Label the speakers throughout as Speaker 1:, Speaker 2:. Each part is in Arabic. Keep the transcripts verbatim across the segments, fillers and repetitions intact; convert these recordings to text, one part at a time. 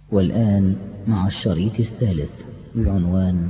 Speaker 1: والآن مع الشريط الثالث بعنوان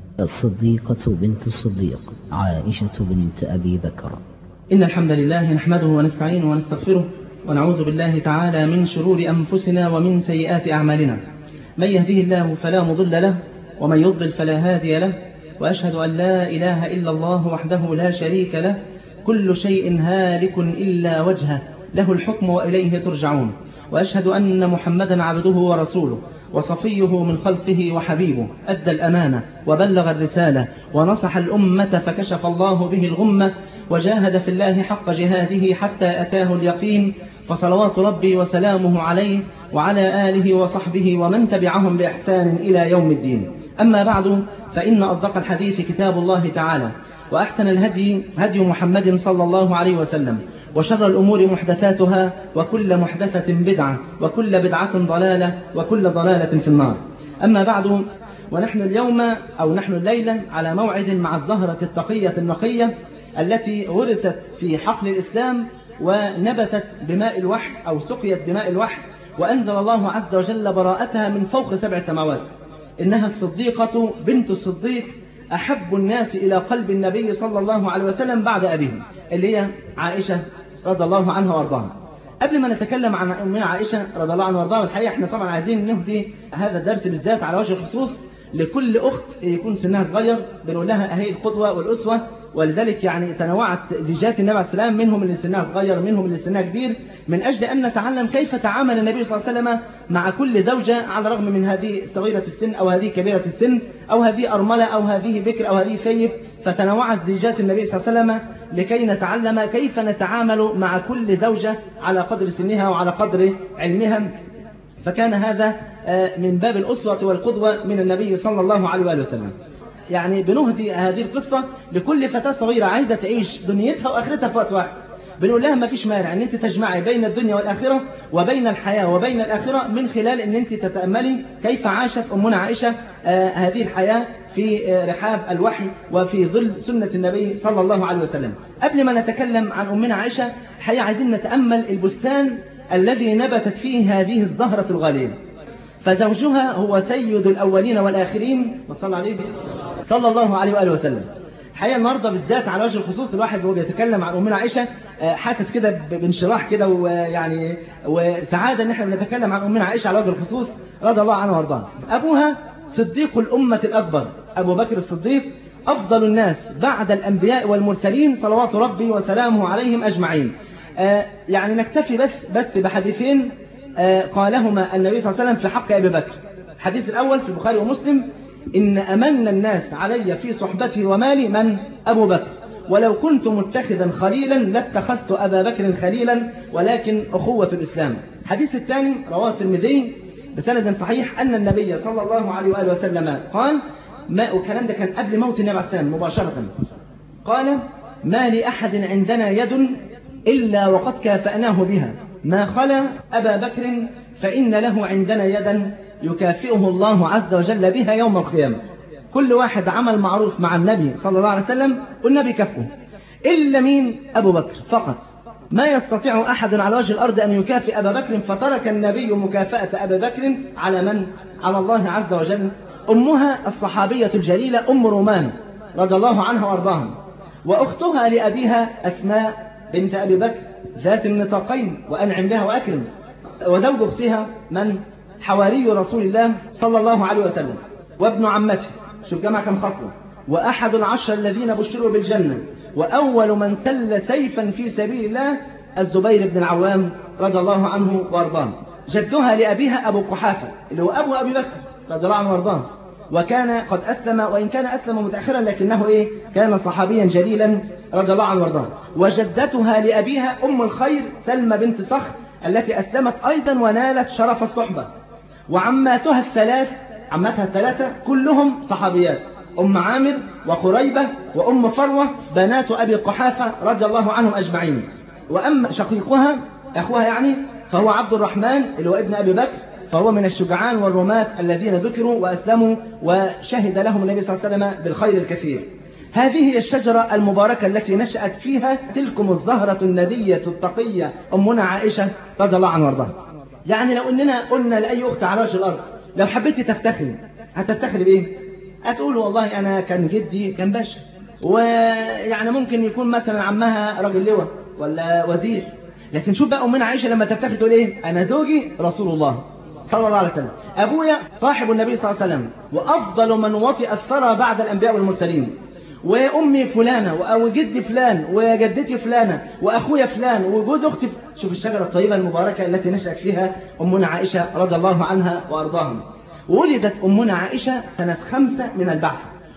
Speaker 1: الصديقة بنت الصديق عائشة بنت أبي بكر.
Speaker 2: إن الحمد لله نحمده ونستعينه ونستغفره ونعوذ بالله تعالى من شرور أنفسنا ومن سيئات أعمالنا. من يهديه الله فلا مضل له ومن يضلل فلا هادي له، وأشهد أن لا إله إلا الله وحده لا شريك له، كل شيء هالك إلا وجهه، له الحكم وإليه ترجعون. وأشهد أن محمدا عبده ورسوله وصفيه من خلقه وحبيبه، أدى الأمانة وبلغ الرسالة ونصح الأمة فكشف الله به الغمة، وجاهد في الله حق جهاده حتى أتاه اليقين، فصلوات ربي وسلامه عليه وعلى آله وصحبه ومن تبعهم بإحسان إلى يوم الدين. أما بعد، فإن أصدق الحديث كتاب الله تعالى، وأحسن الهدي هدي محمد صلى الله عليه وسلم، وشر الأمور محدثاتها، وكل محدثة بدعة، وكل بدعة ضلالة، وكل ضلالة في النار. أما بعد، ونحن اليوم أو نحن الليلة على موعد مع الزهرة التقية النقية التي غرست في حقل الإسلام ونبتت بماء الوحي أو سقيت بماء الوحي، وأنزل الله عز وجل براءتها من فوق سبع سماوات. إنها الصديقة بنت الصديق، أحب الناس إلى قلب النبي صلى الله عليه وسلم بعد أبيهم، اللي هي عائشة رضي الله عنها وارضاها. قبل ما نتكلم عن أمنا عائشة رضي الله عنها وارضاها، الحقيقة احنا طبعا عايزين نهدي هذا الدرس بالذات على وجه الخصوص لكل أخت يكون سنها صغير، بنقول لها أهي القدوة والأسوة. ولذلك يعني تنوعت زيجات النبي عليه السلام، منهم اللي سنها صغير منهم اللي سنها كبير، من أجل أن نتعلم كيف تعامل النبي صلى الله عليه وسلم مع كل زوجة، على الرغم من هذه صغيرة السن أو هذه كبيرة السن أو هذه أرملة أو هذه بكر أو هذه ثيب. فتنوعت زيجات النبي صلى الله عليه وسلم لكي نتعلم كيف نتعامل مع كل زوجة على قدر سنها وعلى قدر علمها. فكان هذا من باب الأسوة والقدوة من النبي صلى الله عليه وآله وسلم. يعني بنهدي هذه القصة لكل فتاة صغيرة عايزة تعيش دنيتها وآخرتها في وقت واحد. بنقول لها ما فيش مانع ان انت تجمعي بين الدنيا والآخرة وبين الحياة وبين الآخرة، من خلال ان انت تتأملي كيف عاشت أمنا عائشة آه هذه الحياة في آه رحاب الوحي وفي ظل سنة النبي صلى الله عليه وسلم. قبل ما نتكلم عن أمنا عائشة، الحقيقة عايزين نتأمل البستان الذي نبتت فيه هذه الزهرة الغالية. فزوجها هو سيد الأولين والآخرين، وصلى عليه صلى الله عليه وآله وسلم. الحقيقة النهاردة بالذات على وجه الخصوص الواحد وهو بيتكلم عن أمنا عائشة حاسس كده بانشراح كده ويعني وسعادة ان احنا بنتكلم عن أمنا عائشة على وجه الخصوص رضي الله عنها وارضاها. أبوها صديق الأمة الأكبر، أبو بكر الصديق، أفضل الناس بعد الأنبياء والمرسلين صلوات ربي وسلامه عليهم أجمعين. يعني نكتفي بس بس بحديثين قالهما النبي صلى الله عليه وسلم في حق أبي بكر. الحديث الأول في البخاري ومسلم: إن أمن الناس علي في صحبتي ومالي من؟ أبو بكر، ولو كنت متخذا خليلا لاتخذت أبا بكر خليلا، ولكن أخوة الإسلام. الحديث الثاني رواه الترمذي بسند صحيح أن النبي صلى الله عليه وآله وسلم قال، ما والكلام ده كان قبل موت النبي عليه السلام مباشرة، قال: ما لأحد عندنا يد إلا وقد كافأناه بها، ما خلا أبا بكر فإن له عندنا يدا يكافئه الله عز وجل بها يوم القيامة. كل واحد عمل معروف مع النبي صلى الله عليه وسلم والنبي كافئه، إلا مين؟ أبو بكر فقط. ما يستطيع أحد على وجه الأرض أن يكافئ أبا بكر، فترك النبي مكافأة أبا بكر على من؟ على الله عز وجل. أمها الصحابية الجليلة أم رومان رضي الله عنها وارضاها، وأختها لأبيها أسماء بنت أبي بكر ذات النطاقين وأنعم بها وأكرم، وزوج أختها من؟ حواري رسول الله صلى الله عليه وسلم، وابن عمته، شوف جمع كم خطوة، وأحد العشر الذين بشروا بالجنة، وأول من سل سيفا في سبيل الله الزبير بن العوام رضي الله عنه وارضاه. جدها لأبيها أبو قحافة اللي هو أبو أبي بكر رضي الله عنه وارضاه، وكان قد أسلم، وإن كان أسلم متأخرا لكنه إيه؟ كان صحابيا جليلا رضي الله عنه وارضاه. وجدتها لأبيها أم الخير سلمى بنت صخر التي أسلمت أيضا ونالت شرف الصحبة. وعماتها الثلاث، عماتها الثلاثة كلهم صحابيات، أم عامر وقريبة وأم فروة بنات أبي قحافة رضي الله عنهم أجمعين. وأما شقيقها أخوها يعني فهو عبد الرحمن اللي هو ابن أبي بكر، فهو من الشجعان والرماة الذين ذكروا وأسلموا وشهد لهم النبي صلى الله عليه وسلم بالخير الكثير. هذه هي الشجرة المباركة التي نشأت فيها تلكم الزهرة الندية التقية أمنا عائشة رضي الله عنها وارضاها. يعني لو اننا قلنا لاي اخت على وجه الارض لو حبيتي تفتخري هتفتخري بايه؟ هتقول والله انا كان جدي كان باشا، ويعني ممكن يكون مثلا عمها راجل لواء ولا وزير. لكن شوف بقى امنا عائشه لما تفتخر تقول ايه؟ انا زوجي رسول الله صلى الله عليه وسلم، ابويا صاحب النبي صلى الله عليه وسلم، وافضل من وطئ الثرى بعد الانبياء والمرسلين، وامي فلانه وجدي فلان وجدتي فلانه واخويا فلان وجوز اختي. شوف الشجره الطيبه المباركه التي نشأت فيها امنا عائشه رضي الله عنها وارضاها. ولدت امنا عائشه سنه خمسة من البعث،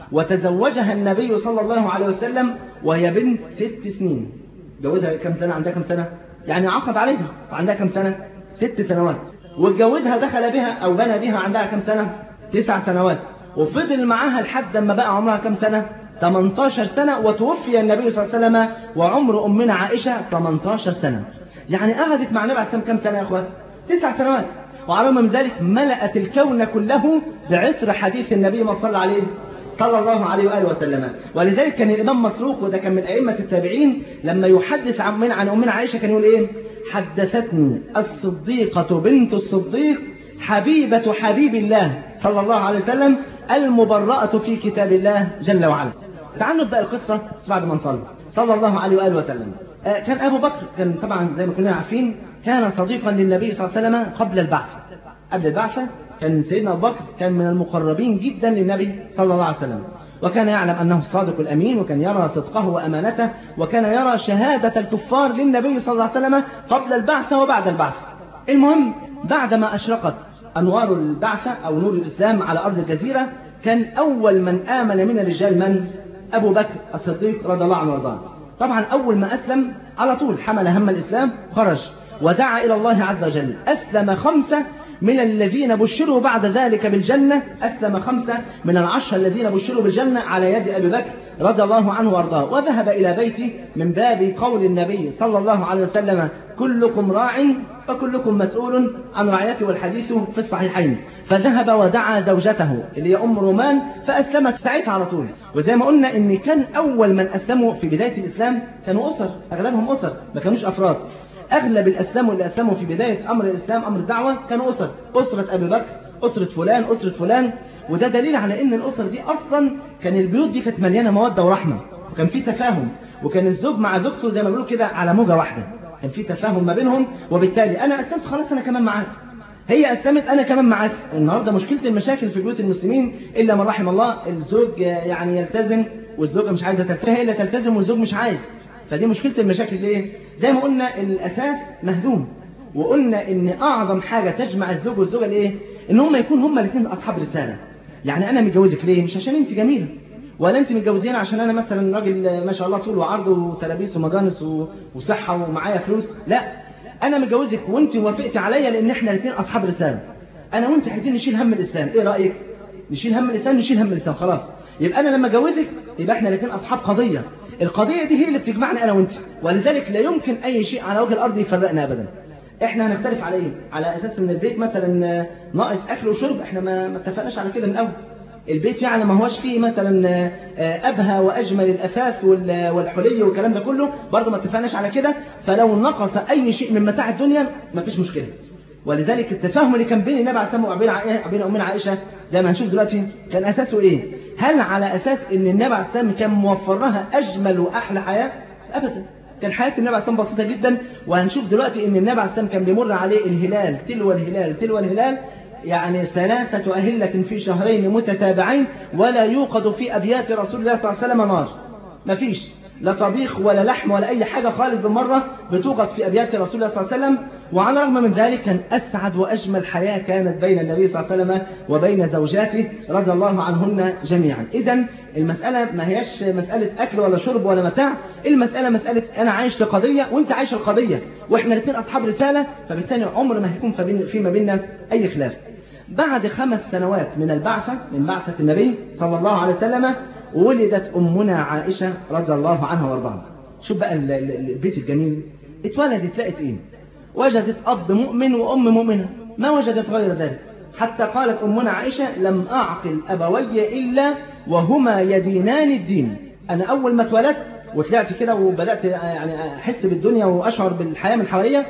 Speaker 2: وتزوجها النبي صلى الله عليه وسلم وهي بنت ست سنين. جوزها كم سنه؟ عندها كم سنه؟ يعني عقد عليها وعندها كم سنه؟ ست سنوات. واتجوزها دخل بها او بنى بها عندها كم سنه؟ تسع سنوات. وفضل معاها لحد ما بقى عمرها كم سنه؟ ثمانية عشر سنة. وتوفي النبي صلى الله عليه وسلم وعمر أمنا عائشة ثمانية عشر سنة. يعني قعدت مع النبي عليه الصلاة والسلام كم سنة يا أخوات؟ تسع سنوات. وعلى من ذلك ملأت الكون كله بعطر حديث النبي ما صلى عليه صلى الله عليه وآله وسلم. ولذلك كان الإمام مسروق، وده كان من أئمة التابعين، لما يحدث عن عن أمنا عائشة كان يقول إيه؟ حدثتني الصديقة بنت الصديق حبيبة حبيب الله صلى الله عليه وسلم المبرأة في كتاب الله جل وعلا. تعالوا نبدأ القصة بعد ما نصلي صلى الله عليه وآله وسلم. كان أبو بكر كان طبعا زي ما كلنا عارفين كان صديقا للنبي صلى الله عليه وسلم قبل البعث. قبل البعثة كان سيدنا أبو بكر كان من المقربين جدا للنبي صلى الله عليه وسلم، وكان يعلم أنه الصادق الأمين، وكان يرى صدقه وأمانته، وكان يرى شهادة الكفار للنبي صلى الله عليه وسلم قبل البعثة وبعد البعثة. المهم بعدما أشرقت أنوار البعثة أو نور الإسلام على أرض الجزيرة، كان أول من آمن من الرجال من؟ أبو بكر الصديق رضي الله عنه وارضاه. طبعا أول ما أسلم على طول حمل هم الإسلام، خرج ودعا إلى الله عز وجل. أسلم خمسة من الذين بشروا بعد ذلك بالجنة، أسلم خمسة من العشر الذين بشروا بالجنة على يد أبي بكر رضي الله عنه وارضاه. وذهب إلى بيته من باب قول النبي صلى الله عليه وسلم كلكم راع وكلكم مسؤول عن رعيته، والحديث في الصحيحين. فذهب ودعا زوجته اللي هي أم رومان فأسلمت ساعتها على طول. وزي ما قلنا إن كان أول من أسلموا في بداية الإسلام كانوا أسر، أغلبهم أسر ما كانوش أفراد. أغلب الأسلام اللي أسلموا في بداية أمر الإسلام أمر الدعوة كانوا أسر، أسرة أبي بكر، أسرة فلان، أسرة فلان. وده دليل على إن الأسر دي أصلا كان البيوت دي كانت مليانة مودة ورحمة، وكان في تفاهم، وكان الزوج مع زوجته زي ما بيقولوا كده على موجة واحدة، كان في تفاهم ما بينهم. وبالتالي أنا أسلمت خلاص أنا كمان معاك، هي أسلمت أنا كمان معاك. النهاردة مشكلة المشاكل في بيوت المسلمين إلا من رحم الله، الزوج يعني يلتزم والزوجة مش عايزة تلتزم، هي اللي تلتزم والزوج مش عايز. فدي مشكلة المشاكل. ليه؟ زي ما قلنا الأساس مهدوم، وقلنا إن أعظم حاجة تجمع الزوج والزوجة الإيه؟ إن هم يكون هم الاثنين أصحاب رسالة. يعني أنا متجوزك ليه؟ مش عشان أنت جميلة، ولا أنت متجوزين عشان أنا مثلا راجل ما شاء الله طول وعرض وتلابيس ومجانس وصحة ومعايا فلوس. لا، أنا متجوزك وأنت وافقتي عليا لأن إحنا الاثنين أصحاب رسالة. أنا وأنت عايزين نشيل هم الإسلام، إيه رأيك؟ نشيل هم الإسلام، نشيل هم الإسلام خلاص. يبقى أنا لما أتجوزك يبقى إحنا الاثنين أصحاب قضية، القضية دي هي اللي بتجمعنا أنا وأنت، ولذلك لا يمكن أي شيء على وجه الأرض يفرقنا أبدا. إحنا هنختلف على إيه؟ على أساس إن البيت مثلا ناقص أكل وشرب، إحنا ما ما اتفقناش على كده من الأول. البيت يعني ما هوش فيه مثلا أبهى وأجمل الأثاث والحلي والكلام ده كله، برضه ما اتفقناش على كده. فلو نقص أي شيء من متاع الدنيا ما فيش مشكلة. ولذلك التفاهم اللي كان بين النبي عليه الصلاة والسلام وبين أمنا عائشة زي ما هنشوف دلوقتي كان أساسه إيه؟ هل على أساس إن النبي عليه الصلاة والسلام كان موفر لها أجمل وأحلى حياة؟ أبدا، كان حياة النبي عليه الصلاة والسلام بسيطة جدا. وهنشوف دلوقتي إن النبي عليه الصلاة والسلام كان بيمر عليه الهلال تلو الهلال تلو الهلال، يعني ثلاثة أهلة في شهرين متتابعين، ولا يوقد في أبيات رسول الله صلى الله عليه وسلم نار. مفيش لا طبيخ ولا لحم ولا أي حاجة خالص بالمرة بتوقد في أبيات رسول الله صلى الله عليه وسلم. وعلى الرغم من ذلك كان أسعد وأجمل حياة كانت بين النبي صلى الله عليه وسلم وبين زوجاته رضي الله عنهن جميعا. إذن المسألة ما هيش مسألة أكل ولا شرب ولا متاع، المسألة مسألة أنا عايش لقضية وأنت عايش القضية، وإحنا الاثنين أصحاب رسالة، فبالتالي عمر ما هيكون فيما بيننا أي خلاف. بعد خمس سنوات من البعثة من بعثة النبي صلى الله عليه وسلم ولدت أمنا عائشة رضي الله عنها وارضاها. شوف بقى البيت الجميل، اتولدت لقت إيه؟ وجدت أب مؤمن وأم مؤمنة، ما وجدت غير ذلك. حتى قالت أمنا عائشة لم أعقل أبوي إلا وهما يدينان الدين. أنا أول ما اتولدت وطلعت كده وبدأت يعني أحس بالدنيا وأشعر بالحياة من حواليا،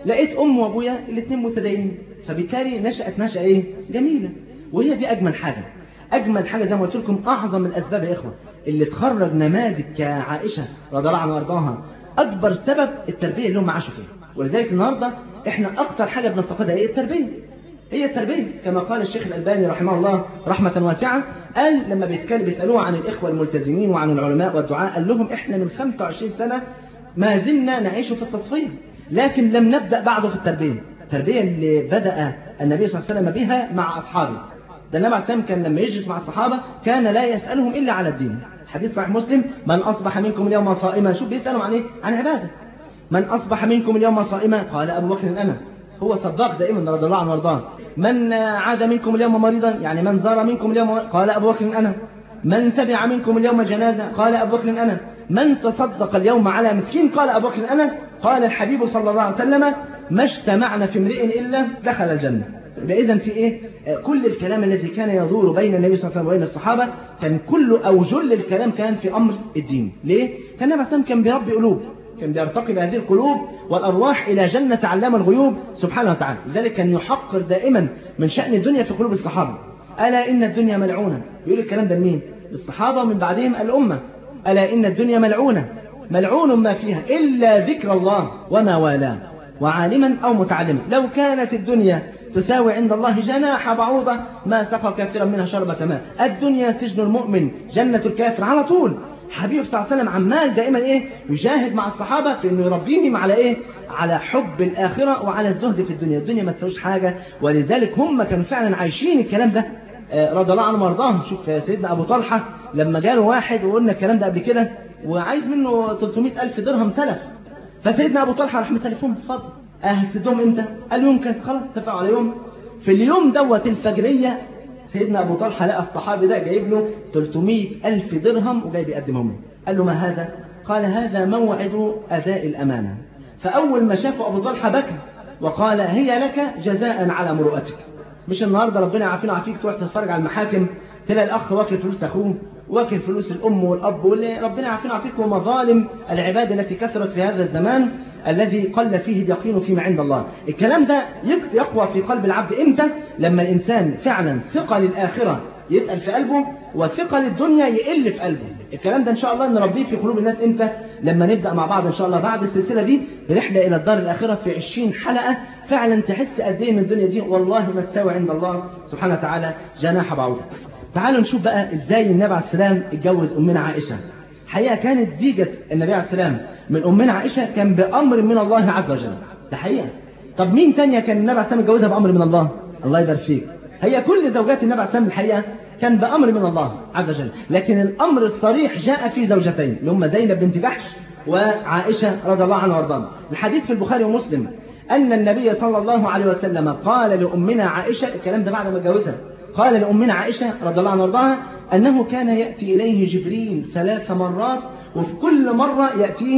Speaker 2: لقيت أم وأبويا الاثنين متدينين، فبالتالي نشأت نشأة إيه؟ جميلة. وهي دي أجمل حاجة. أجمل حاجة زي ما قلت لكم، أعظم الأسباب يا إخوة اللي تخرج نماذج كعائشة رضي الله عنها وارضاها، أكبر سبب التربية اللي هم عاشوا فيها. ولذلك النهاردة إحنا أكتر حاجة بنفتقدها إيه؟ التربية. هي التربية كما قال الشيخ الألباني رحمه الله رحمة واسعة، قال لما بيتكلم بيسألوه عن الإخوة الملتزمين وعن العلماء والدعاء، قال لهم إحنا من خمسة وعشرين سنة ما زلنا نعيش في التصفية، لكن لم نبدأ بعده في التربية. التربية اللي بدأ النبي صلى الله عليه وسلم بها مع أصحابه. ده النبي عليه السلام كان لما يجلس مع الصحابة كان لا يسألهم إلا على الدين. حديث صحيح مسلم: من أصبح منكم اليوم صائما. شوف بيسألهم عن إيه؟ عن عبادة. من أصبح منكم اليوم صائما؟ قال أبو بكر أنا. هو صداق دائما رضي الله عنه وارضاه. من عاد منكم اليوم مريضا، يعني من زار منكم اليوم، قال أبو بكر أنا. من تبع منكم اليوم جنازة، قال أبو بكر أنا. من تصدق اليوم على مسكين، قال أبو بكر أنا. قال الحبيب صلى الله عليه وسلم: ما اجتمعنا في امرئ إلا دخل الجنة. إذن في إيه؟ كل الكلام الذي كان يدور بين النبي صلى الله عليه وسلم وبين الصحابة كان كله أو جل الكلام كان في أمر الدين. ليه؟ كان النبي صلى الله عليه وسلم كان بيربي قلوب، كان بيرتقي بهذه القلوب والأرواح إلى جنة علام الغيوب سبحانه وتعالى. لذلك كان يحقر دائما من شأن الدنيا في قلوب الصحابة. ألا إن الدنيا ملعونة. يقول الكلام ده لمين؟ الصحابة من بعدهم الأمة. ألا إن الدنيا ملعونة ملعون ما فيها إلا ذكر الله وما والاه وعالما أو متعلما. لو كانت الدنيا تساوي عند الله جناح بعوضة ما سقى كافرا منها شربة ماء. الدنيا سجن المؤمن جنة الكافر. على طول حبيب صلى الله عليه وسلم عمال دائما إيه؟ يجاهد مع الصحابة في إنه يربيهم على إيه؟ على حب الآخرة وعلى الزهد في الدنيا. الدنيا ما تساويش حاجة، ولذلك هم كانوا فعلا عايشين الكلام ده رضي الله عنهم وارضاهم. شوف سيدنا أبو طلحة لما جاله واحد وقلنا الكلام ده قبل كده وعايز منه ثلاثمائة ألف درهم سلف، فسيدنا أبو طلحة راح مسلفهم: اتفضل. هتسدهم امتى؟ قال يوم كذا. خلاص اتفقوا على يوم. في اليوم دوت الفجرية سيدنا أبو طلحة لقى الصحابي ده جايب له ثلاثمائة ألف درهم وجاي بيقدمهم له. قال له: ما هذا؟ قال: هذا موعد أداء الأمانة. فأول ما شافه أبو طلحة بكى وقال: هي لك جزاء على مروءتك. مش النهاردة ربنا يعافينا ويعافيك تروح تتفرج على المحاكم تلاقي الأخ واكل فلوس أخوه واكل فلوس الأم والأب، واللي ربنا يعافينا ويعافيك ومظالم العباد التي كثرت في هذا الزمان الذي قل فيه اليقين فيما عند الله. الكلام ده يقوى في قلب العبد إمتى؟ لما الإنسان فعلا ثقة للآخرة يتقل في قلبه وثقة للدنيا يقل في قلبه. الكلام ده إن شاء الله نربيه في قلوب الناس إمتى؟ لما نبدأ مع بعض إن شاء الله بعد السلسلة دي برحلة إلى الدار الآخرة في عشرين حلقة، فعلا تحس قد إيه من الدنيا دي والله ما تساوي عند الله سبحانه وتعالى جناح بعوضة. تعالوا نشوف بقى إزاي النبي عليه السلام اتجوز أمنا عائشة. حقيقة كانت زيجة النبي عليه السلام من أمنا عائشة كان بأمر من الله عز وجل. ده حقيقة. طب مين تانية كان النبي عليه السلام اتجوزها بأمر من الله؟ الله يبارك فيك. هي كل زوجات النبي عليه السلام الحقيقة كان بأمر من الله عز وجل، لكن الأمر الصريح جاء في زوجتين اللي هم زينب بنت جحش وعائشة رضي الله عنها وارضاها. الحديث في البخاري ومسلم أن النبي صلى الله عليه وسلم قال لأمنا عائشة، الكلام ده بعد ما اتجوزها، قال لأمنا عائشة رضي الله عنها وارضاها أنه كان يأتي إليه جبريل ثلاث مرات، وفي كل مرة يأتيه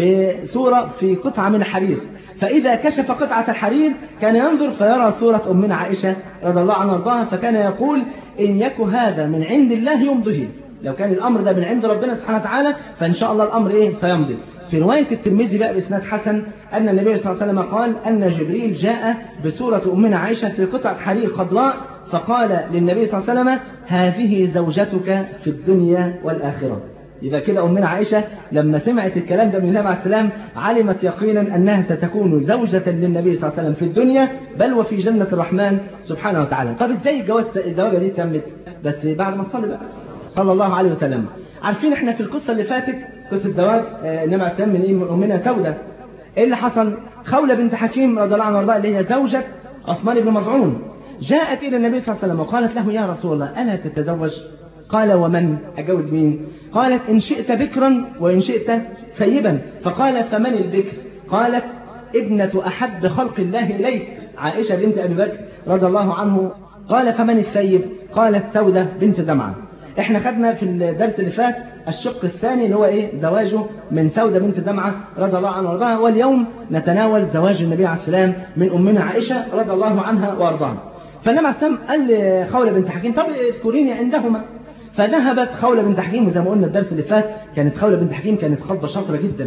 Speaker 2: بصورة في قطعة من الحرير، فإذا كشف قطعة الحرير كان ينظر فيرى صورة أمنا عائشة رضي الله عنها وارضاها، فكان يقول: إن يك هذا من عند الله يمضيه. لو كان الأمر ده من عند ربنا سبحانه وتعالى فإن شاء الله الأمر إيه؟ سيمضي. في رواية الترمذي بقى بإسناد حسن أن النبي صلى الله عليه وسلم قال أن جبريل جاء بصورة أمنا عائشة في قطعة حرير خضراء، فقال للنبي صلى الله عليه وسلم: هذه زوجتك في الدنيا والآخرة. إذا كده أمنا عائشة لما سمعت الكلام ده من النبي عليه السلام علمت يقينا أنها ستكون زوجة للنبي صلى الله عليه وسلم في الدنيا بل وفي جنة الرحمن سبحانه وتعالى. طب إزاي الجواز الزواجة دي تمت؟ بس بعد ما تصلي بقى صلى الله عليه وسلم. عارفين إحنا في القصة اللي فاتت قصة زواج النبي عليه السلام من إيه؟ من أمنا سودة. إيه اللي حصل؟ خولة بنت حكيم رضي الله عنها وارضاها اللي هي زوجة عثمان بن مظعون جاءت إلى النبي صلى الله عليه وسلم وقالت له: يا رسول الله ألا تتزوج؟ قال: ومن؟ أجوز مين؟ قالت: إن شئت بكرا وإن شئت ثيبا. فقال: فمن البكر؟ قالت: ابنة أحب خلق الله إليك عائشة بنت أبي بكر رضي الله عنه. قال: فمن الثيب؟ قالت: سودة بنت زمعة. احنا خدنا في الدرس اللي فات الشق الثاني اللي هو ايه؟ زواجه من سودة بنت زمعة رضي الله عنها وارضاها، واليوم نتناول زواج النبي عليه السلام من أمنا عائشة رضي الله عنها وارضاها. فالنبي عليه السلام قال لخولة بنت حكيم: طب اذكريني عندهما. فذهبت خولة بنت حكيم، وزي ما قلنا الدرس اللي فات كانت خولة بنت حكيم كانت خطبة شاطرة جدا،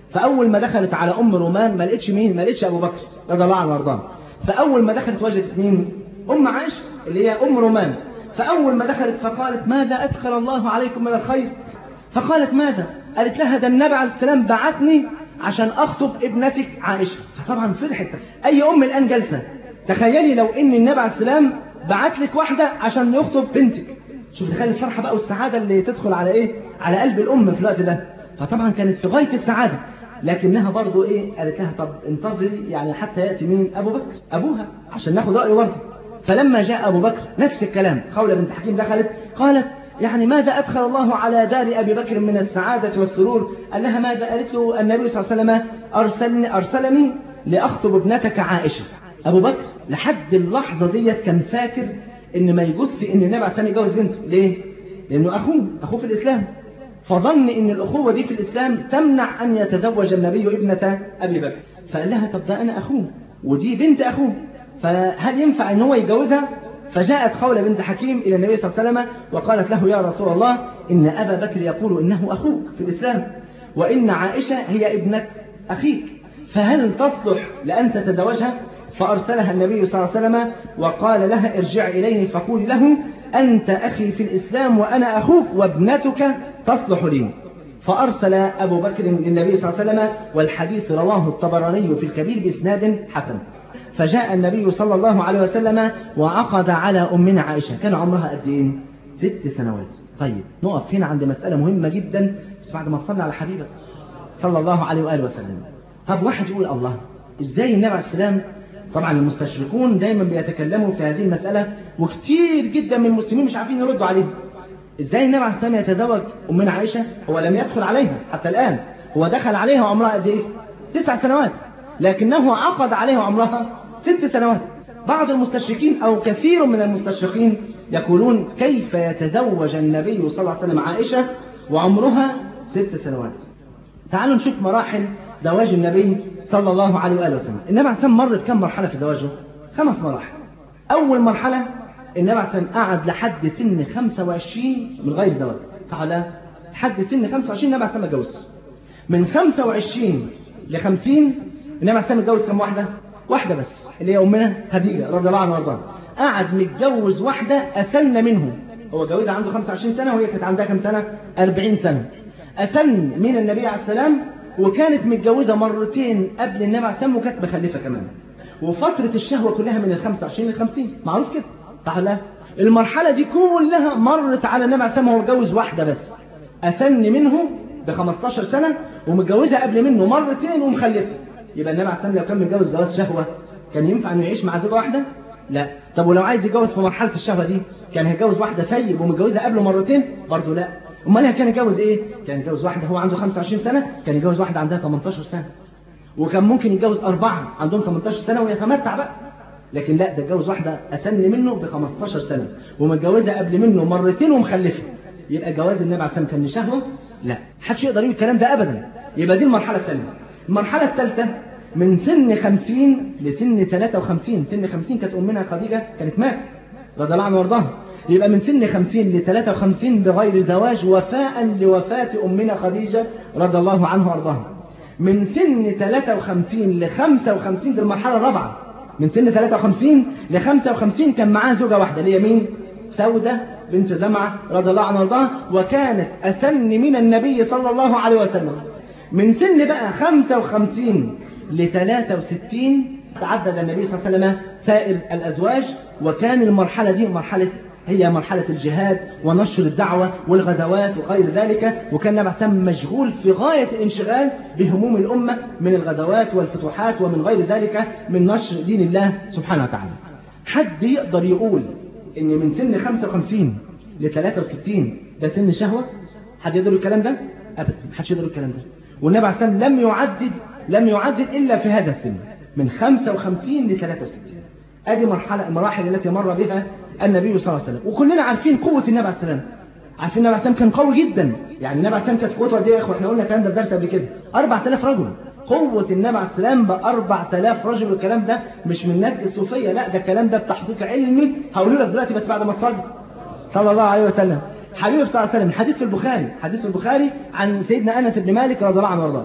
Speaker 2: فأول ما دخلت على أم رومان ما لقيتش مين؟ ما لقيتش أبو بكر رضي الله عنه وارضاه. فأول ما دخلت وجدت مين؟ أم عائشة اللي هي أم رومان. فأول ما دخلت فقالت ماذا أدخل الله عليكم من الخير؟ فقالت ماذا؟ قالت لها ده النبي عليه السلام بعثني عشان أخطب ابنتك عائشة. فطبعا فرحت. أي أم الآن جلسة تخيلي لو إن النبي عليه السلام بعت لك واحدة عشان يخطب بنتك. شوف تخيل الفرحة بقى والسعادة اللي تدخل على إيه؟ على قلب الأم في الوقت ده. فطبعا كانت في غاية السعادة، لكنها برضو إيه؟ قالت لها طب انتظري يعني حتى يأتي مين؟ أبو بكر أبوها عشان ناخد رأيه برضه. فلما جاء أبو بكر نفس الكلام، خولة بنت حكيم دخلت قالت يعني ماذا أدخل الله على دار أبي بكر من السعادة والسرور؟ قال لها ماذا؟ قالت له النبي صلى الله عليه وسلم أرسلني, أرسلني لأخطب ابنتك عائشة. أبو بكر لحد اللحظة دي كان فاكر إن ما يجوز إن النبي عليه السلام يجوز بنته. ليه؟ لأنه أخوه أخوه في الإسلام، فظن إن الأخوة دي في الإسلام تمنع أن يتزوج النبي ابنة أبي بكر. فقال لها طب ده أنا أخوه ودي بنت أخوه، فهل ينفع أن هو يجوزها؟ فجاءت خولة بنت حكيم إلى النبي صلى الله عليه وسلم وقالت له يا رسول الله إن أبا بكر يقول إنه أخوك في الإسلام وإن عائشة هي ابنة أخيك، فهل تصلح لأن تتزوجها؟ فأرسلها النبي صلى الله عليه وسلم وقال لها ارجع إليه فقولي له أنت أخي في الإسلام وأنا أخوك وابنتك تصلح لي. فأرسل أبو بكر للنبي صلى الله عليه وسلم، والحديث رواه الطبراني في الكبير بإسناد حسن. فجاء النبي صلى الله عليه وسلم وعقد على أمنا عائشة. كان عمرها قد إيه؟ ست سنوات. طيب نقف هنا عند مسألة مهمة جدا بس بعد ما تصلي على حبيبك صلى الله عليه وآله وسلم. طب واحد يقول الله إزاي النبي عليه السلام؟ طبعا المستشرقون دايما بيتكلموا في هذه المسألة وكتير جدا من المسلمين مش عارفين يردوا عليهم. إزاي النبي عليه السلام يتزوج أمنا عائشة؟ هو لم يدخل عليها حتى الآن، هو دخل عليها وعمرها قد إيه؟ تسع سنوات، لكنه عقد عليها وعمرها ست سنوات. بعض المستشرقين أو كثير من المستشرقين يقولون كيف يتزوج النبي صلى الله عليه وسلم عائشة وعمرها ست سنوات؟ تعالوا نشوف مراحل زواج النبي صلى الله عليه وآله وسلم. النبي عليه السلام مر بكم مرحلة في زواجه؟ خمس مراحل. أول مرحلة النبي عليه السلام قعد لحد سن خمسة وعشرين من غير زواج، صح ولا لا؟ لحد سن خمسة وعشرين النبي عليه السلام اتجوز. من خمسة وعشرين ل خمسين النبي عليه السلام اتجوز كم واحدة؟ واحدة بس اللي هي أمنا خديجة رضي الله عنها وارضاها. قعد متجوز واحدة أسن منه، هو جوزها عنده خمسة وعشرين سنة وهي كانت عندها كم سنة؟ أربعين سنة. أسن من النبي عليه السلام، وكانت متجوزة مرتين قبل النبي عليه السلام وكانت مخلفة كمان. وفترة الشهوة كلها من الخمسة وعشرين للخمسين، معروف كده صح ولا لا؟ المرحلة دي كلها مرت على النبي عليه السلام وهو متجوز واحدة بس أسن منه ب خمستاشر سنة ومتجوزها قبل منه مرتين ومخلفة. يبقى النبي عليه السلام لو كان متجوز جواز شهوة كان ينفع انه يعيش مع زوجة واحدة؟ لا. طب ولو عايز يتجوز في مرحلة الشهوة دي كان هيتجوز واحدة ثيب ومتجوزها قبله مرتين؟ برضه لا. امال كان يتجوز ايه؟ كان يتجوز واحدة هو عنده خمسة وعشرين سنة، كان يتجوز واحدة عندها تمنتاشر سنة، وكان ممكن يتجوز أربعة عندهم تمنتاشر سنة ويتمتع بقى. لكن لا، ده اتجوز واحدة أسن منه ب خمستاشر سنة ومتجوزها قبل منه مرتين ومخلفة. يبقى جواز النبي عليه السلام كان لشهوة؟ لا، محدش يقدر يقول الكلام ده أبدا. يبقى دي المرحلة الثانية. المرحلة الثالثة من سن خمسين لسن ثلاثة وخمسين. سن خمسين كانت أمنا خديجة كانت ماتت رضي الله عنها وارضاها. يبقى من سن خمسين ل ثلاثة وخمسين بغير زواج وفاء لوفاة أمنا خديجة رضي الله عنها وارضاها. من سن ثلاثة وخمسين ل خمسة وخمسين دي المرحلة الرابعة. من سن ثلاثة وخمسين ل خمسة وخمسين كان معاه زوجة واحدة اللي هي مين؟ سودة بنت زمعة رضي الله عنها وارضاها، وكانت أسن من النبي صلى الله عليه وسلم. من سن بقى خمسة وخمسين ل ثلاثة وستين تعدد النبي صلى الله عليه وسلم سائر الأزواج، وكان المرحلة دي مرحلة هي مرحلة الجهاد ونشر الدعوة والغزوات وغير ذلك، وكان النبي صلى الله عليه وسلم مشغول في غاية الانشغال بهموم الأمة من الغزوات والفتوحات ومن غير ذلك من نشر دين الله سبحانه وتعالى. حد يقدر يقول إن من سن خمسة وخمسين ل ثلاثة وستين ده سن شهوة؟ حد يقدر الكلام ده؟ أبدا، محدش يقدر الكلام ده. والنبي عليه الصلاة والسلام لم يعدد لم يعدد إلا في هذا السن من خمسة وخمسين ل ثلاثة وستين. هذه مرحلة المراحل التي مر بها النبي صلى الله عليه وسلم. وكلنا عارفين قوة النبي عليه السلام، عارفين النبي عليه السلام كان قوي جدا. يعني النبي عليه السلام كانت قوته دي يا اخوه، احنا قلنا الكلام ده في درس قبل كده، أربعة آلاف رجل. قوة النبي عليه السلام ب أربعة آلاف رجل، والكلام ده مش من نجد الصوفية، لا ده الكلام ده بتحقيق علمي هقوله لك دلوقتي بس بعد ما تصلي صلى الله عليه وسلم. حبيبي صلى الله عليه وسلم حديث في البخاري حديث في البخاري عن سيدنا أنس بن مالك رضي الله عنه وارضاه.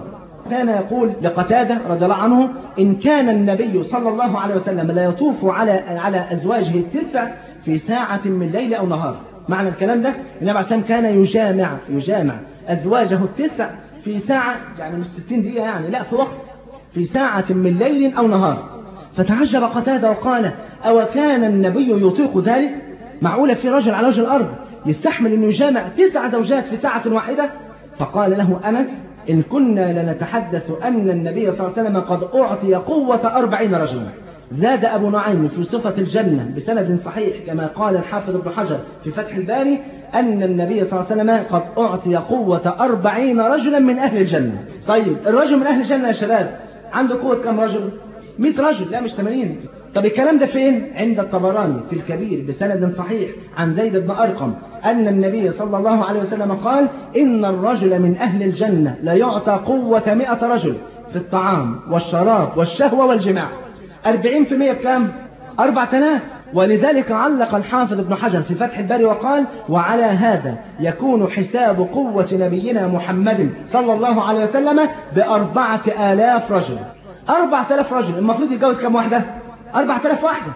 Speaker 2: كان يقول لقتادة رضي الله عنه إن كان النبي صلى الله عليه وسلم لا يطوف على على أزواجه التسع في ساعة من ليل أو نهار. معنى الكلام ده النبي عليه الصلاة والسلام كان يجامع يجامع أزواجه التسع في ساعة، يعني مش ستين دقيقة يعني، لا، في وقت، في ساعة من ليل أو نهار. فتعجب قتادة وقال أو كان النبي يطيق ذلك؟ معقولة في رجل على وجه الأرض يستحمل أنه يجامع تسع زوجات في ساعة واحدة؟ فقال له أنس إن كنا لنتحدث أن النبي صلى الله عليه وسلم قد أعطي قوة أربعين رجلا. زاد أبو نعيم في صفة الجنة بسند صحيح كما قال الحافظ ابن حجر في فتح الباري أن النبي صلى الله عليه وسلم قد أعطي قوة أربعين رجلا من أهل الجنة. طيب الرجل من أهل الجنة يا شباب عنده قوة كم رجل؟ مئة رجل، لا مش ثمانين. طب الكلام ده فين؟ عند الطبراني في الكبير بسند صحيح عن زيد بن أرقم أن النبي صلى الله عليه وسلم قال إن الرجل من أهل الجنة لا يعطى قوة مئة رجل في الطعام والشراب والشهوة والجماع. أربعين في مئة بكام؟ أربعة آلاف. ولذلك علق الحافظ ابن حجر في فتح الباري وقال وعلى هذا يكون حساب قوة نبينا محمد صلى الله عليه وسلم بأربعة آلاف رجل. أربعة آلاف رجل المفروض يتجوز كم واحدة؟ أربعة آلاف واحدة.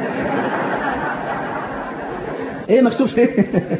Speaker 2: إيه مكتوب فيه؟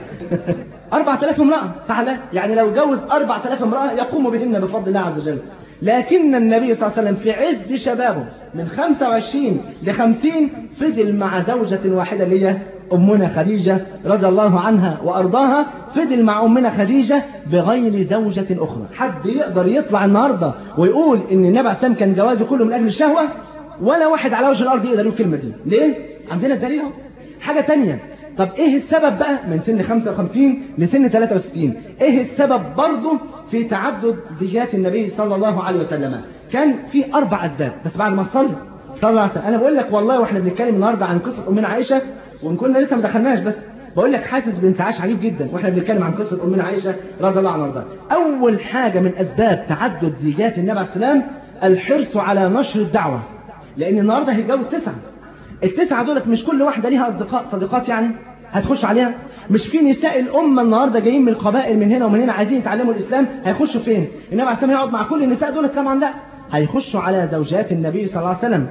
Speaker 2: أربعة آلاف امرأة، صح لا؟ يعني لو جوز أربعة آلاف امرأة يقوم بهن بفضل الله عز وجل. لكن النبي صلى الله عليه وسلم في عز شبابه من خمسة وعشرين لخمسين فضل مع زوجة واحدة اللي هي أمنا خديجة رضي الله عنها وأرضاها. فضل مع أمنا خديجة بغير زوجة أخرى. حد يقدر يطلع النهاردة ويقول إن النبي عليه السلام كان جوازه كله من أجل الشهوة؟ ولا واحد على وجه الأرض يقدر يقول الكلمة دي. ليه؟ عندنا الدليل. حاجة تانية، طب إيه السبب بقى من سن خمسة وخمسين لسن ثلاثة وستين؟ إيه السبب برضه في تعدد زيجات النبي صلى الله عليه وسلم؟ كان في أربع أسباب، بس بعد ما صلى صلى الله عليه وسلم. أنا بقول لك والله وإحنا بنتكلم النهاردة عن قصة أمنا عائشة وإن كنا لسه ما دخلناش، بس بقول لك حاسس بانتعاش عجيب جدا وإحنا بنتكلم عن قصة أمنا عائشة رضي الله عنها. أول حاجة من أسباب تعدد زيجات النبي عليه السلام الحرص على نشر الدعوة، لأن النهاردة هيتجوز تسعة. التسعة دولت مش كل واحدة ليها أصدقاء صديقات يعني هتخش عليها. مش في نساء الأمة النهاردة جايين من القبائل من هنا ومن هنا عايزين يتعلموا الإسلام، هيخشوا فين؟ النبي عليه السلام يقعد مع كل النساء دولت طبعا لا، هيخشوا على زوجات النبي صلى الله عليه وسلم.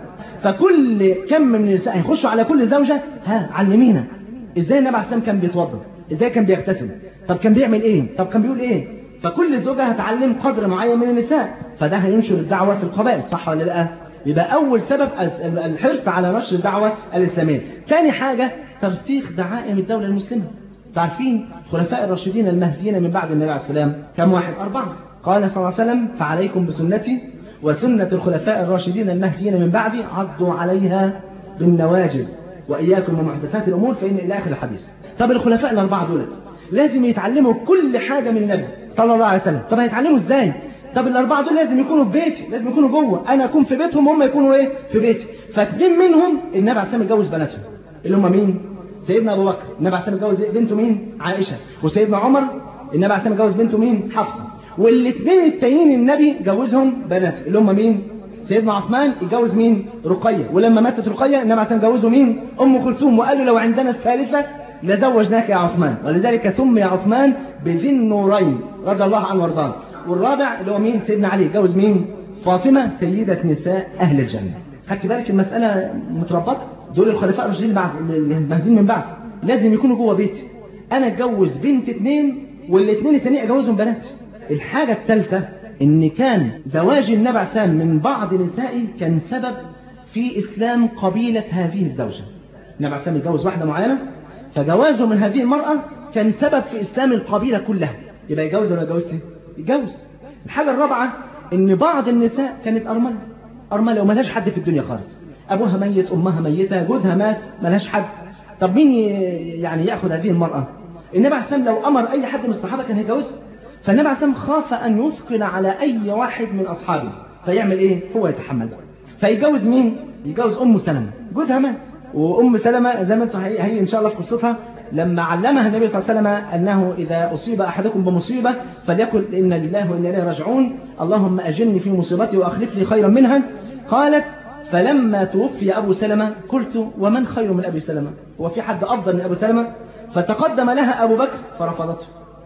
Speaker 2: فكل كم من النساء هيخشوا على كل زوجة، ها علمينا ازاي النبي عليه السلام كان بيتوضا، ازاي كان بيغتسل، طب كان بيعمل ايه، طب كان بيقول ايه. فكل زوجة هتعلم قدر معين من النساء، فده هينشر الدعوة في القبائل، صح ولا لا؟ يبقى أول سبب الحرص على نشر الدعوة الإسلامية. ثاني حاجة ترسيخ دعائم الدولة المسلمة. تعرفين خلفاء الراشدين المهديين من بعد النبي عليه السلام كم واحد؟ أربعة. قال صلى الله عليه وسلم فعليكم بسنتي وسنة الخلفاء الراشدين المهديين من بعدي عضوا عليها بالنواجذ وإياكم ومحدثات الأمور فإن إلى آخر الحديث. طب الخلفاء الأربعة دولت لازم يتعلموا كل حاجة من النبي صلى الله عليه وسلم. طب هيتعلموا إزاي؟ طب الأربعة دول لازم يكونوا في بيتي، لازم يكونوا جوه، أنا أكون في بيتهم هم يكونوا إيه؟ في بيتي. فاتنين منهم النبي عليه السلام اتجوز بناتهم اللي هم مين؟ سيدنا أبو بكر النبي عليه السلام اتجوز بنته مين؟ عائشة. وسيدنا عمر النبي عليه السلام اتجوز بنته مين؟ حفصة. والاثنين التانيين النبي جوزهم بنات اللي هم مين؟ سيدنا عثمان اتجوز مين؟ رقية. ولما ماتت رقية النبي عليه السلام جوزه مين؟ أم كلثوم. وقالوا لو عندنا الثالثة لزوجناك يا عثمان، ولذلك سمي عثمان بذي النورين رضي الله عنه وارضاه. والرابع اللي هو مين؟ سيدنا علي جوز مين؟ فاطمة سيدة نساء أهل الجنة. خدت بالك المسألة متربطة؟ دول الخلفاء الراشدين بعد المهديين من بعد لازم يكونوا جوه بيتي. أنا أتجوز بنت اثنين والاثنين التانيين أجوزهم بنات. الحاجة الثالثة إن كان زواج النبي عليه السلام من بعض نسائه كان سبب في إسلام قبيلة هذه الزوجة. النبي عليه السلام يتجوز واحدة معينة فجوازه من هذه المرأة كان سبب في إسلام القبيلة كلها. يبقى يجوز ولا يجوزتي؟ يجوز. الحاجة الرابعة إن بعض النساء كانت أرملة أرملة وملهاش حد في الدنيا خالص، أبوها ميت أمها ميتة جوزها مات ملهاش حد. طب مين يعني يأخذ هذه المرأة؟ النبي عليه السلام لو أمر أي حد من الصحابة كان هيجوزها. فالنبي عليه السلام خاف أن يثقل على أي واحد من أصحابه فيعمل إيه؟ هو يتحمل. فيجوز مين؟ يجوز أم سلمة جوزها مات. وأم سلمة زي ما انتم هي إن شاء الله في قصتها لما علمها النبي صلى الله عليه وسلم أنه إذا أصيب أحدكم بمصيبة فليقل إن لله وإنا إليه راجعون اللهم أجرني في مصيبتي وأخلف لي خيرا منها. قالت فلما توفي أبو سلمة قلت ومن خير من أبي سلمة؟ وفي حد أفضل من أبو سلمة؟ فتقدم لها أبو بكر فرفضته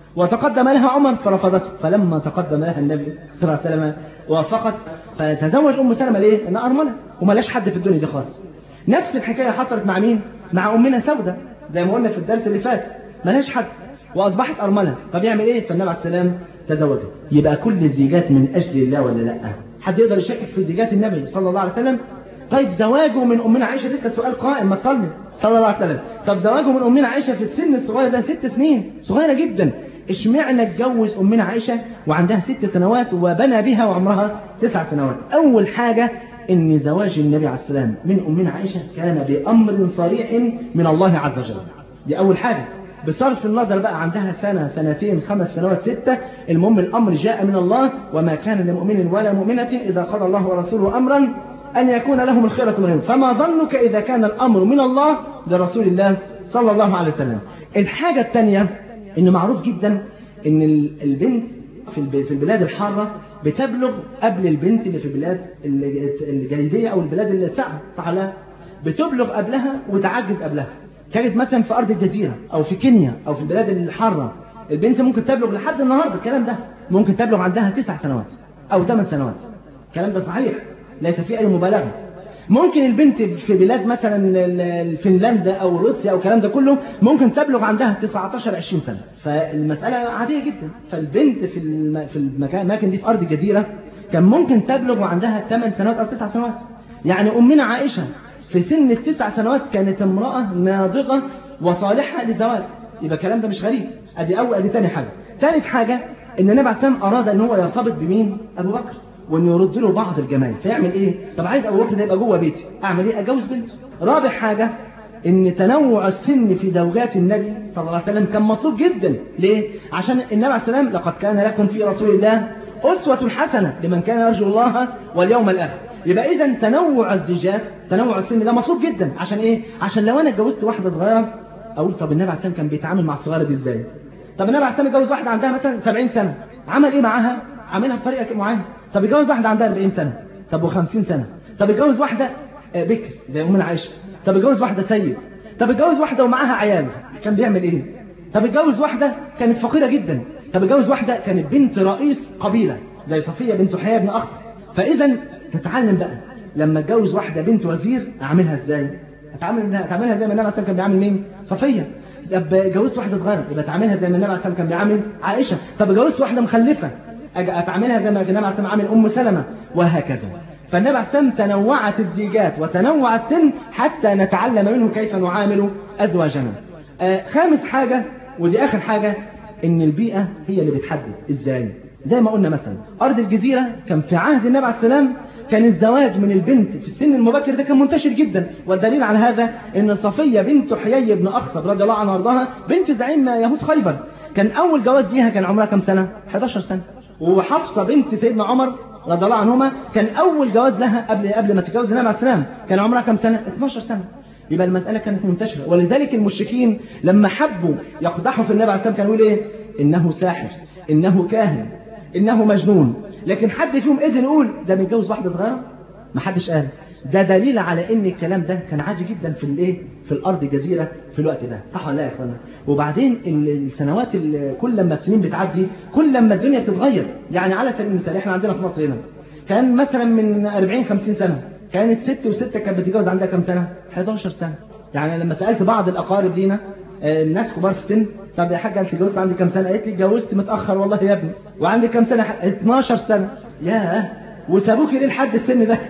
Speaker 2: وتقدم لها عمر فرفضته، فلما تقدم لها النبي صلى الله عليه وسلم وافقت، فتزوج أم سلمة ليه؟ إنها أرملة وملاش حد في الدنيا دي خالص. نفس الحكاية حصلت مع مين؟ مع أمنا سودة زي ما قلنا في الدرس اللي فات، ملاش حد وأصبحت أرملة، طب يعمل إيه؟ فالنبي عليه السلام تزوجها. يبقى كل الزيجات من أجل الله ولا لا؟ حد يقدر يشكك في زيجات النبي صلى الله عليه وسلم؟ طيب زواجه من أمنا عائشة لسه سؤال قائم، ما تصلي صلى الله عليه وسلم. طب زواجه من أمنا عائشة في السن الصغير ده ست سنين، صغيرة جدا، اشمعنى اتجوز أمنا عائشة وعندها ست سنوات وبنى بها وعمرها تسع سنوات؟ أول حاجة إن زواج النبي عليه السلام من أمنا عائشة كان بأمر صريح من الله عز وجل، دي أول حاجة، بصرف النظر بقى عندها سنة سنتين خمس سنوات ستة، المهم الأمر جاء من الله، وما كان لمؤمن ولا مؤمنة إذا قضى الله ورسوله أمرا أن يكون لهم الخيرة من أمرهم، فما ظنك إذا كان الأمر من الله لرسول الله صلى الله عليه وسلم. الحاجة الثانية إنه معروف جدا إن البنت في البلاد الحارة بتبلغ قبل البنت اللي في البلاد الجليدية أو البلاد الساقعة، صح لا؟ بتبلغ قبلها وتعجز قبلها. كانت مثلا في أرض الجزيرة أو في كينيا أو في البلاد الحارة البنت ممكن تبلغ لحد النهاردة الكلام ده، ممكن تبلغ عندها تسع سنوات أو ثمان سنوات، الكلام ده صحيح ليس فيه أي مبالغة. ممكن البنت في بلاد مثلا فنلندا أو روسيا أو الكلام ده كله ممكن تبلغ عندها تسعة عشر عشرين سنة، فالمسألة عادية جدا. فالبنت في في الأماكن دي في أرض الجزيرة كان ممكن تبلغ عندها ثمان سنوات أو تسع سنوات. يعني أمنا عائشة في سن التسع سنوات كانت امرأة ناضجة وصالحة للزواج، يبقى الكلام ده مش غريب. أدي أول أدي تاني حاجة. ثالث حاجة إن النبي عليه السلام أراد أن هو يرتبط بمين؟ أبو بكر، وأن يرد له بعض الجمال، فيعمل إيه؟ طب عايز أبو بكر ده يبقى جوه بيتي، أعمل إيه؟ أتجوز بنته. رابع حاجة إن تنوع السن في زوجات النبي صلى الله عليه وسلم كان مطلوب جدا. ليه؟ عشان النبي عليه السلام لقد كان لكم في رسول الله أسوة حسنة لمن كان يرجو الله واليوم الآخر. يبقى إذا تنوع الزوجات تنوع السن ده مطلوب جدا. عشان إيه؟ عشان لو أنا اتجوزت واحدة صغيرة أقول طب النبي عليه السلام كان بيتعامل مع الصغيرة دي إزاي؟ طب النبي عليه السلام اتجوز واحدة عندها مثلا سبعين سنة، عمل إيه معاها؟ عملها بطريقة معينة. طب اتجوز واحدة عندها أربعين سنة، طب وخمسين سنة، طب اتجوز واحدة بكر زي أمنا عائشة، طب اتجوز واحدة سيد، طب اتجوز واحدة ومعاها عيال، كان بيعمل إيه؟ طب اتجوز واحدة كانت فقيرة جدا، طب اتجوز واحدة كانت بنت رئيس قبيلة زي صفية بنت حيي بن أخطب. فإذا تتعلم بقى لما اتجوز واحدة بنت وزير أعملها إزاي؟ أتعامل أتعاملها زي ما النبي عليه السلام كان بيعامل مين؟ صفية. طب اتجوزت واحدة صغيرة يبقى أتعاملها زي ما النبي عليه السلام كان بيعامل عائشة. طب اتجوزت واحدة مخلفة أتعاملها زي ما النبي عليه السلام عامل أم سلمة، وهكذا. فالنبي عليه السلام تنوعت الزيجات وتنوع السن حتى نتعلم منه كيف نعامل أزواجنا. آه خامس حاجة ودي آخر حاجة، إن البيئة هي اللي بتحدد إزاي. زي ما قلنا مثلا أرض الجزيرة كان في عهد النبي عليه السلام كان الزواج من البنت في السن المبكر ده كان منتشر جدا، والدليل على هذا ان صفية بنت حيي بن أخطب رضي الله عنها وارضاها بنت زعيم يهود خيبر كان أول جواز ليها كان عمرها كم سنة؟ إحدى عشرة سنة. وحفصة بنت سيدنا عمر رضي الله عنهما كان أول جواز لها قبل قبل ما تتجوز النبي عليه السلام كان عمرها كم سنة؟ اثنتا عشرة سنة. يبقى المسألة كانت منتشرة، ولذلك المشركين لما حبوا يقدحوا في النبي عليه السلام كانوا يقولوا إيه؟ إنه ساحر، إنه كاهن، إنه مجنون. لكن حد فيهم قدر يقول ده بيتجوز واحدة صغيرة؟ ما حدش قال. ده دليل على ان الكلام ده كان عادي جدا في الايه في الارض الجزيره في الوقت ده، صح ولا لا يا اخوانا؟ وبعدين السنوات كل لما السنين بتعدي كل لما الدنيا بتتغير. يعني على سبيل المثال احنا عندنا في مصر هنا كان مثلا من أربعين خمسين سنه كانت ست وستة كانت بتتجوز عندها كام سنه؟ إحدى عشرة سنه. يعني لما سالت بعض الاقارب لينا الناس كبار في السن، طب يا حاجه انت اتجوزت عندي كام سنه؟ قالت لي اتجوزت متاخر والله يا ابني. وعندي كام سنه؟ اتناشر سنه. ياه، وسابوكي ليه لحد السن ده؟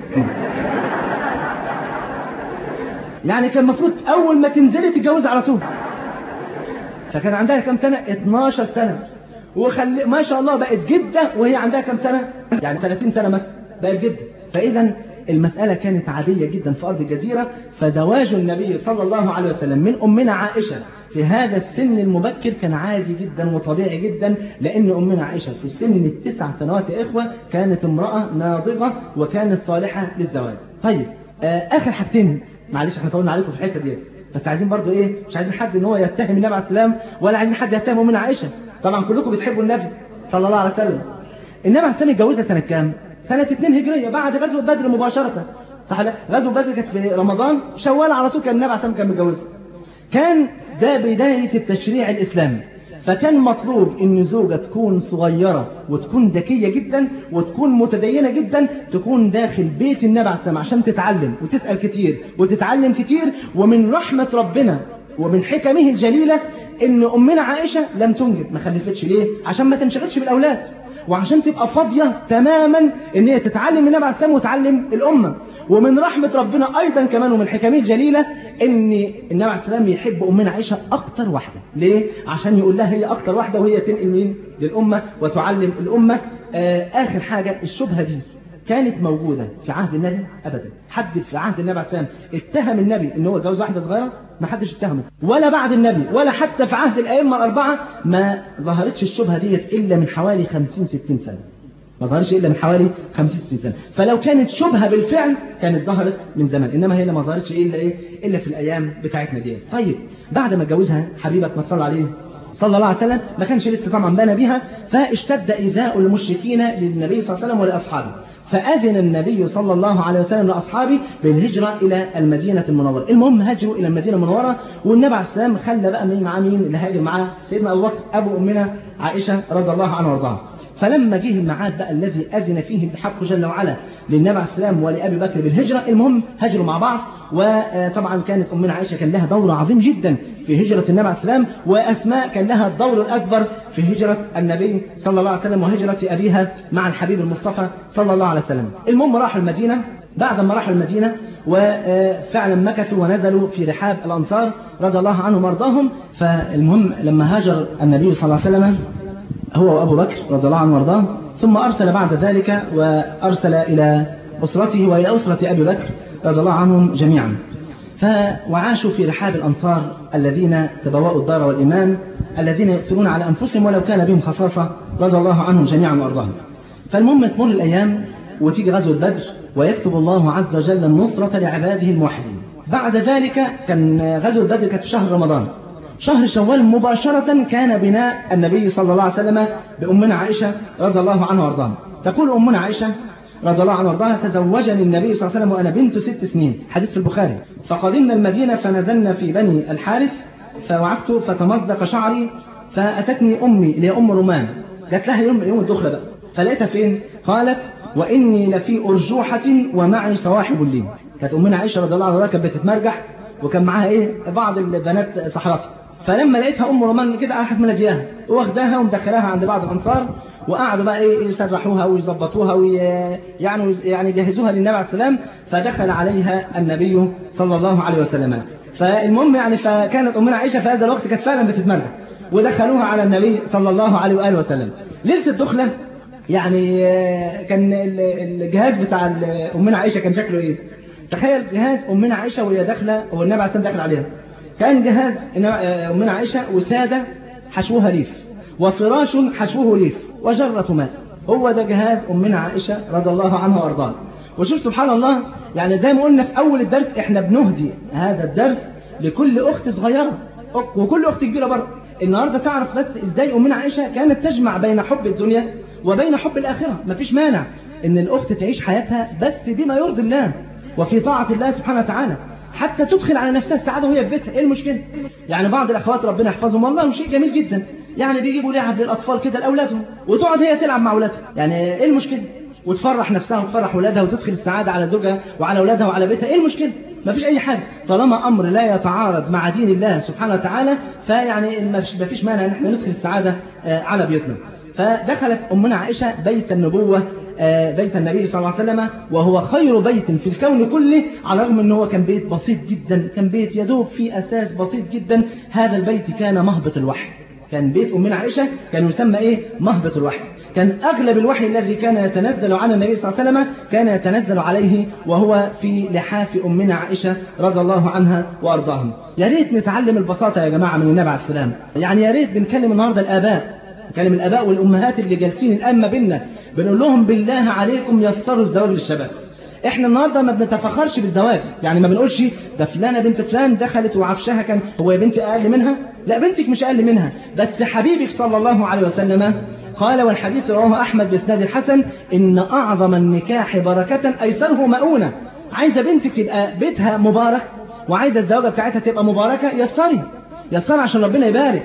Speaker 2: يعني كان المفروض اول ما تنزلي تتجوزي على طول. فكان عندها كام سنه؟ اتناشر سنه. وخلي ما شاء الله بقت جده وهي عندها كام سنه؟ يعني ثلاثين سنه مثلا بقت جده. فاذا المساله كانت عاديه جدا في ارض الجزيره. فزواج النبي صلى الله عليه وسلم من امنا عائشه في هذا السن المبكر كان عادي جدا وطبيعي جدا، لأن أمنا عائشة في سن التسع سنوات يا إخوة كانت امرأة ناضجة وكانت صالحة للزواج. طيب آه آخر حاجتين، معلش احنا طولنا عليكم في الحتة دي، بس عايزين برضو إيه، مش عايزين حد إن هو يتهم النبي عليه السلام ولا عايزين حد يتهم أمنا عائشة. طبعا كلكم بتحبوا النبي صلى الله عليه وسلم. النبي عليه السلام اتجوزها سنة كام؟ سنة اتنين هجرية بعد غزوة بدر مباشرة، صح لا؟ غزوة بدر كانت في رمضان، شوال على طول كان النبي عليه السلام كان متجوزها. كان ده بداية التشريع الإسلامي. فكان مطلوب ان زوجة تكون صغيرة وتكون ذكية جدا وتكون متدينة جدا، تكون داخل بيت النبي عليه السلام عشان تتعلم وتسأل كتير وتتعلم كتير. ومن رحمة ربنا ومن حكمه الجليلة ان امنا عائشة لم تنجب، ما خلفتش. ليه؟ عشان ما تنشغلش بالاولاد، وعشان تبقى فاضية تماما ان هي تتعلم النبي عليه السلام وتعلم الامة. ومن رحمة ربنا ايضا كمان ومن حكمه الجليلة ان النبي عليه السلام يحب امنا عائشة اكتر واحدة. ليه؟ عشان يقول لها هي اكتر واحدة وهي تنقل مين للامة وتعلم الامة. آه اخر حاجة، الشبهة دي كانت موجودة في عهد النبي؟ أبدا. حد في عهد النبي عليه السلام اتهم النبي إن هو اتجوز واحدة صغيرة؟ ما حدش اتهمه، ولا بعد النبي ولا حتى في عهد الأئمة الأربعة ما ظهرتش الشبهة دي إلا من حوالي خمسين ستين سنة. ما ظهرش إلا من حوالي خمسين ستين سنة. فلو كانت شبهة بالفعل كانت ظهرت من زمان، إنما هي ما ظهرتش إلا إيه إلا في الأيام بتاعتنا دي. طيب بعد ما اتجوزها حبيبك ما صلى عليه صلى الله عليه وسلم، ما كانش لسه طبعا بنى بها، فاشتد إيذاء المشركين للنبي صلى الله عليه وسلم ولأصحابه. فأذن النبي صلى الله عليه وسلم لأصحابه بالهجرة إلى المدينة المنورة. المهم هاجروا إلى المدينة المنورة، والنبي عليه السلام خلى بقى مين معاه؟ مين اللي هاجر معاه؟ سيدنا أبو بكر أبو أمنا عائشة رضي الله عنها وارضاها. فلما جه الميعاد بقى الذي أذن فيه الحق جل وعلا للنبي عليه السلام ولأبي بكر بالهجرة، المهم هاجروا مع بعض. وطبعا كانت أمنا عائشة كان لها دور عظيم جدا في هجرة النبي عليه السلام، وأسماء كان لها الدور الأكبر في هجرة النبي صلى الله عليه وسلم وهجرة أبيها مع الحبيب المصطفى صلى الله عليه وسلم. المهم راحوا المدينة. بعد ما راحوا المدينة وفعلا مكثوا ونزلوا في رحاب الأنصار رضي الله عنهم وارضاهم. فالمهم لما هاجر النبي صلى الله عليه وسلم هو وأبو بكر رضي الله عنه وارضاه، ثم أرسل بعد ذلك وأرسل إلى أسرته وإلى أسرة أبي بكر رضي الله عنهم جميعا. وعاشوا في رحاب الأنصار الذين تبوأوا الدار والإيمان، الذين يؤثرون على أنفسهم ولو كان بهم خصاصة رضي الله عنهم جميعا وأرضاهم. فالمهم تمر الأيام وتيجي غزوة بدر، ويكتب الله عز وجل النصرة لعباده الموحدين. بعد ذلك كان غزوة بدر كانت في شهر رمضان. شهر شوال مباشرة كان بناء النبي صلى الله عليه وسلم بأمنا عائشة رضي الله عنها وارضاها. تقول أمنا عائشة رضي الله عنها وارضاها: تزوجني النبي صلى الله عليه وسلم وأنا بنت ست سنين، حديث في البخاري. فقدمنا المدينة فنزلنا في بني الحارث، فوعكت فتمزق شعري، فأتتني أمي اللي هي أم رومان، جات لها يوم يوم الدخلة بقى، فلقيتها فين؟ قالت: وإني لفي أرجوحة ومعي صواحب لي. كانت أمنا عائشة رضي الله عنها كانت بتتمرجح، وكان معاها إيه بعض البنات صحراتها. فلما لقيتها أم رومان كده راحت منادياها واخداها ومدخلاها عند بعض الأنصار، وقعدوا بقى ايه يسرحوها ويظبطوها ويعني يعني يجهزوها للنبي عليه السلام. فدخل عليها النبي صلى الله عليه وسلم. فالمهم يعني فكانت أمنا عائشة في هذا الوقت كانت فعلا بتتمرجح، ودخلوها على النبي صلى الله عليه وآله وسلم. ليلة الدخلة يعني كان الجهاز بتاع أمنا عائشة كان شكله ايه؟ تخيل جهاز أمنا عائشة وهي داخلة والنبي عليه السلام داخل عليها. كان جهاز أمنا عائشة وسادة حشوها ليف، وفراش حشوه ليف، وجرة ماء. هو ده جهاز أمنا عائشة رضي الله عنها وارضاها. وشوف سبحان الله، يعني زي ما قلنا في أول الدرس احنا بنهدي هذا الدرس لكل أخت صغيرة وكل أخت كبيرة برضه. النهاردة تعرف بس ازاي أمنا عائشة كانت تجمع بين حب الدنيا وبين حب الآخرة. مفيش مانع ان الأخت تعيش حياتها بس بما يرضي الله وفي طاعة الله سبحانه وتعالى، حتى تدخل على نفسها السعادة وهي في بيتها. ايه المشكلة؟ يعني بعض الأخوات ربنا يحفظهم والله شيء جميل جدا، يعني بيجيبوا لعب للأطفال كده لأولادهم وتقعد هي تلعب مع أولادها. يعني ايه المشكلة؟ وتفرح نفسها وتفرح أولادها وتدخل السعادة على زوجها وعلى أولادها وعلى بيتها. ايه المشكلة؟ ما فيش أي حاجة طالما أمر لا يتعارض مع دين الله سبحانه وتعالى، فيعني ما فيش مانع ان احنا ندخل السعادة على بيوتنا. فدخلت أمنا عائشة بيت النبوة، بيت النبي صلى الله عليه وسلم، وهو خير بيت في الكون كله، على الرغم أنه كان بيت بسيط جدا، كان بيت يدوب في أساس بسيط جدا. هذا البيت كان مهبط الوحي. كان بيت أمنا عائشة كان يسمى إيه؟ مهبط الوحي. كان أغلب الوحي الذي كان يتنزل على النبي صلى الله عليه وسلم كان يتنزل عليه وهو في لحاف أمنا عائشة رضي الله عنها وأرضاهم. يا ريت نتعلم البساطة يا جماعة من النبي عليه السلام. يعني يا ريت بنكلم النهاردة الآباء، نكلم الآباء والأمهات اللي جالسين الآن ما بيننا، بنقول لهم بالله عليكم يسروا الزواج للشباب. احنا النهارده ما بنتفخرش بالزواج، يعني ما بنقولش ده فلانه بنت فلان دخلت وعفشها كان هو يا بنتي اقل منها، لا بنتك مش اقل منها، بس حبيبك صلى الله عليه وسلم قال، والحديث رواه احمد باسناد الحسن: ان اعظم النكاح بركه ايسره مؤونه. عايزه بنتك تبقى بيتها مبارك وعايزه الزواجه بتاعتها تبقى مباركه، يسري يسري عشان ربنا يبارك.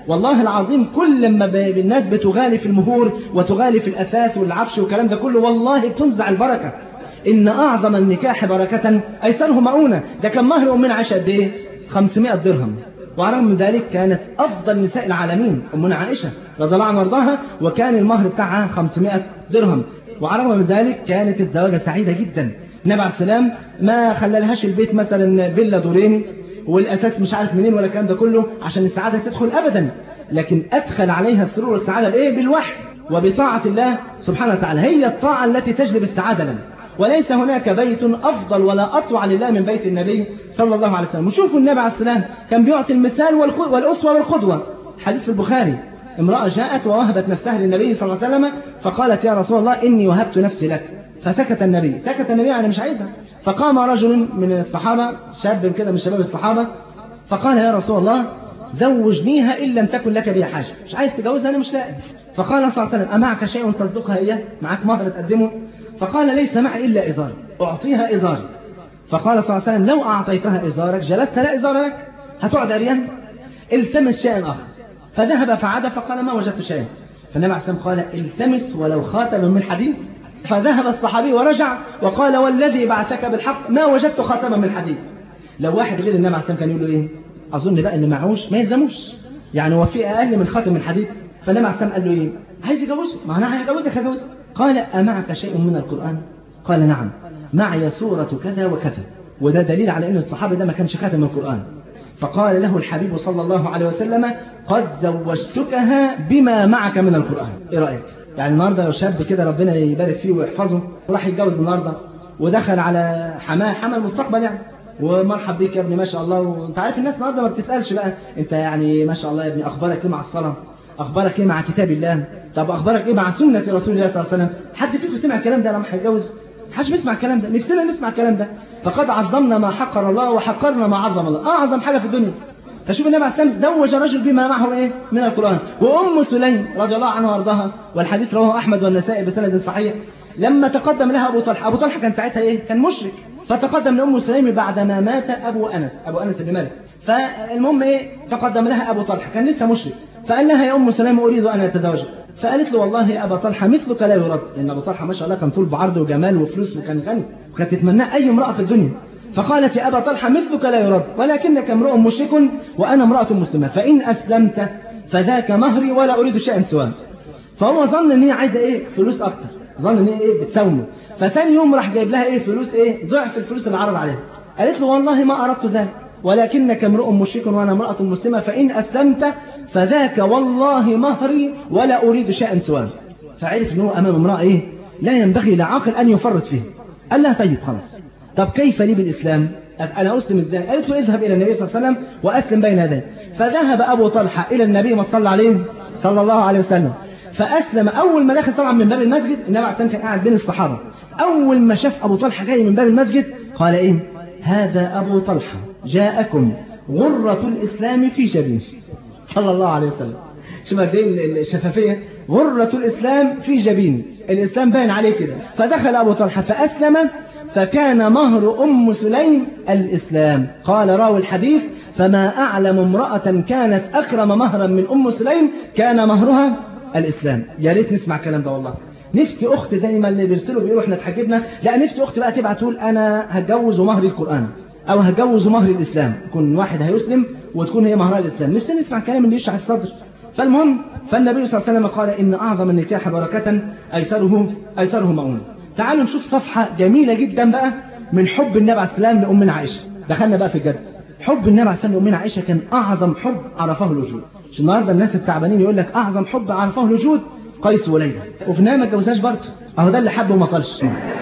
Speaker 2: والله العظيم كل ما الناس بتغالي في المهور وتغالي في الأثاث والعفش والكلام ده كله والله بتنزع البركة. إن أعظم النكاح بركة أيسره مؤونة. ده كان مهر أمنا عائشة قد إيه؟ خمسمائة درهم. وعلى من ذلك كانت أفضل نساء العالمين أمنا عائشة رضي الله عنها وارضاها، وكان المهر بتاعها خمسمائة درهم. وعلى من ذلك كانت الزواجة سعيدة جدا. النبي عليه السلام ما خلالهاش البيت مثلا فيلا دورين والأساس مش عارف منين ولا الكلام ده كله عشان السعادة تدخل أبدا، لكن أدخل عليها السرور والسعادة بإيه؟ بالوحي وبطاعة الله سبحانه وتعالى. هي الطاعة التي تجلب السعادة لنا، وليس هناك بيت أفضل ولا أطوع لله من بيت النبي صلى الله عليه وسلم. وشوفوا النبي عليه السلام كان بيعطي المثال والأسوة والقدوة. حديث في البخاري، امرأة جاءت ووهبت نفسها للنبي صلى الله عليه وسلم فقالت يا رسول الله إني وهبت نفسي لك، فسكت النبي. سكت النبي أنا مش عايزها. فقام رجل من الصحابة شاب كده من شباب الصحابة فقال يا رسول الله زوجنيها إن لم تكن لك بها حاجة، مش عايز تجوزها أنا مش لاقي. فقال صلى الله عليه وسلم أمعك شيء تصدقها إياه؟ معك مهر تقدمه؟ فقال ليس معي إلا إزاري، أعطيها إزاري. فقال صلى الله عليه وسلم لو أعطيتها إزارك جلست لا إزار لك، هتقعد عريان؟ التمس شيئا آخر. فذهب فعاد فقال ما وجدت شيئا. فالنبي عليه السلام قال التمس ولو خاتما من حديد. فذهب الصحابي ورجع وقال والذي بعثك بالحق ما وجدت خاتما من حديد. لو واحد غير النبي عليه السلام كان يقول له إيه؟ أظن بقى إن معهوش ما يلزموش، يعني هو في أقل من خاتم من حديد. فالنبي عليه السلام قال له إيه؟ عايز يجوزه؟ ما أنا هجوزك هجوزك. قال أمعك شيء من القرآن؟ قال نعم معي سورة كذا وكذا. وده دليل على أن الصحابي ده ما كانش خاتم القرآن. فقال له الحبيب صلى الله عليه وسلم قد زوجتكها بما معك من القرآن. إيه رأيك؟ يعني النهاردة لو شاب كده ربنا يبارك فيه ويحفظه وراح يتجوز النهاردة ودخل على حماه حمى المستقبل يعني ومرحب بيك يا ابني ما شاء الله، وانت عارف الناس النهارده ما بتسألش بقى انت يعني ما شاء الله يا ابني اخبارك ايه مع الصلاة، اخبارك ايه مع كتاب الله، طب اخبارك ايه مع سنة رسول الله صلى الله عليه وسلم. حد فيكم سمع الكلام ده لما هيتجوز؟ محدش بيسمع الكلام ده، نفسنا نسمع الكلام ده. فقد عظمنا ما حقر الله وحقرنا ما عظم الله، اعظم حاجة في الدنيا. فشوف النبي عليه السلام زوج رجل بما معه ايه من القرآن. وام سليم رضي الله عنها وارضاها والحديث رواه احمد والنسائي بسند صحيح، لما تقدم لها ابو طلحه، ابو طلحه كان ساعتها ايه؟ كان مشرك. فتقدم لأم سليم بعدما مات أبو أنس أبو أنس بن مالك. فالمهم إيه تقدم لها أبو طلحة كان لسه مشرك، فقال لها يا أم سليم أريد أن أتزوجك. فقالت له والله يا أبا طلحة مثلك لا يرد، لأن أبو طلحة ما شاء الله كان طول بعرض وجمال وفلوس وكان غني وكانت تتمناه أي امرأة في الدنيا. فقالت يا أبا طلحة مثلك لا يرد ولكنك امرؤ مشرك وأنا امرأة مسلمة، فإن أسلمت فذاك مهري ولا أريد شيئا سواه. فهو ظن إن هي عايزة إيه فلوس أكتر، ظن إن هي إيه بتساومه. فتاني يوم راح جايب لها ايه فلوس ايه ضعف الفلوس اللي عرض عليها. قالت له والله ما اردت ذلك ولكنك امرؤ مشرك وانا امرأة مسلمة، فان اسلمت فذاك والله مهري ولا اريد شيئا سواه. فعرف ان هو امام امرأة ايه لا ينبغي لعاقل ان يفرط فيه. قال لها طيب خلاص، طب كيف لي بالاسلام؟ انا اسلم ازاي؟ قالت له اذهب الى النبي صلى الله عليه وسلم واسلم بين يديه. فذهب ابو طلحة الى النبي ما صلى عليه صلى الله عليه وسلم فاسلم. اول ما دخل طبعا من باب المسجد، النبي عليه السلام كان قاعد بين الصحابة، أول ما شاف أبو طلحة جاي من باب المسجد قال إيه هذا أبو طلحة جاءكم غرة الإسلام في جبين صلى الله عليه وسلم. شوف قد ايه الشفافية، غرة الإسلام في جبين، الإسلام باين عليه كده. فدخل أبو طلحة فأسلم فكان مهر أم سليم الإسلام. قال راوي الحديث فما أعلم امرأة كانت أكرم مهرا من أم سليم كان مهرها الإسلام. يا ريت نسمع الكلام ده والله. نفسي أخت زي ما اللي بيرسلوا بيقولوا احنا اتحجبنا، لا نفسي أخت بقى تبقى تقول أنا هتجوز مهر القرآن أو هتجوز مهر الإسلام، يكون واحد هيسلم وتكون هي مهرها الإسلام. نفسي نسمع كلام اللي يشرح الصدر. فالمهم فالنبي صلى الله عليه وسلم قال إن أعظم النكاح بركة أيسره أيسره مؤونة. تعالوا نشوف صفحة جميلة جدا بقى من حب النبي عليه السلام لأمنا عائشة. دخلنا بقى في الجد. حب النبي عليه السلام لأمنا عائشة كان أعظم حب عرفه الوجود. مش النهارده الناس التعبانين يقول لك أعظم حب عرفه الوجود قيس وليلى، وفي النهاية ما اتجوزهاش برضه، اهو ده اللي حبه وما طالش.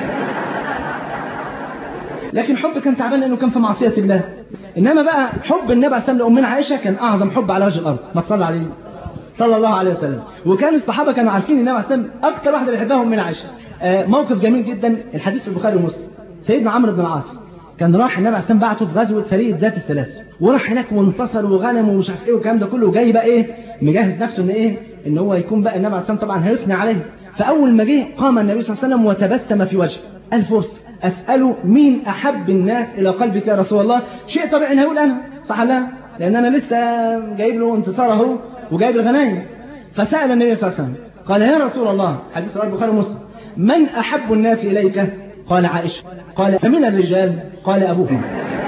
Speaker 2: لكن حب كان تعبان لأنه كان في معصية الله. إنما بقى حب النبي عليه السلام لأمنا عائشة كان أعظم حب على وجه الأرض. ما تصلى عليه صلى الله عليه وسلم. وكان الصحابة كانوا عارفين النبي عليه السلام أكتر واحدة بيحبها أمنا عائشة. آه موقف جميل جدا، الحديث في البخاري ومسلم. سيدنا عمرو بن العاص كان راح النبي عليه السلام بعته في غزوة سرية ذات السلاسل، وراح هناك وانتصر وغنم ومش عارف ايه والكلام ده كله، وجاي بقى ايه مجهز نفسه ان ايه ان هو يكون بقى النبي عليه السلام طبعا هيثني عليه. فاول ما جه قام النبي صلى الله عليه وسلم وتبسم في وجهه. قال فرصه اساله مين احب الناس الى قلبك يا رسول الله؟ شيء طبيعي هيقول انا، صح لا؟ لان انا لسه جايب له انتصار اهو وجايب الغنايم. فسأل النبي صلى الله عليه وسلم قال يا رسول الله، حديث رواه البخاري ومسلم، من أحب الناس إليك؟ قال عائشة. قال فمن الرجال؟ قال أبوهم.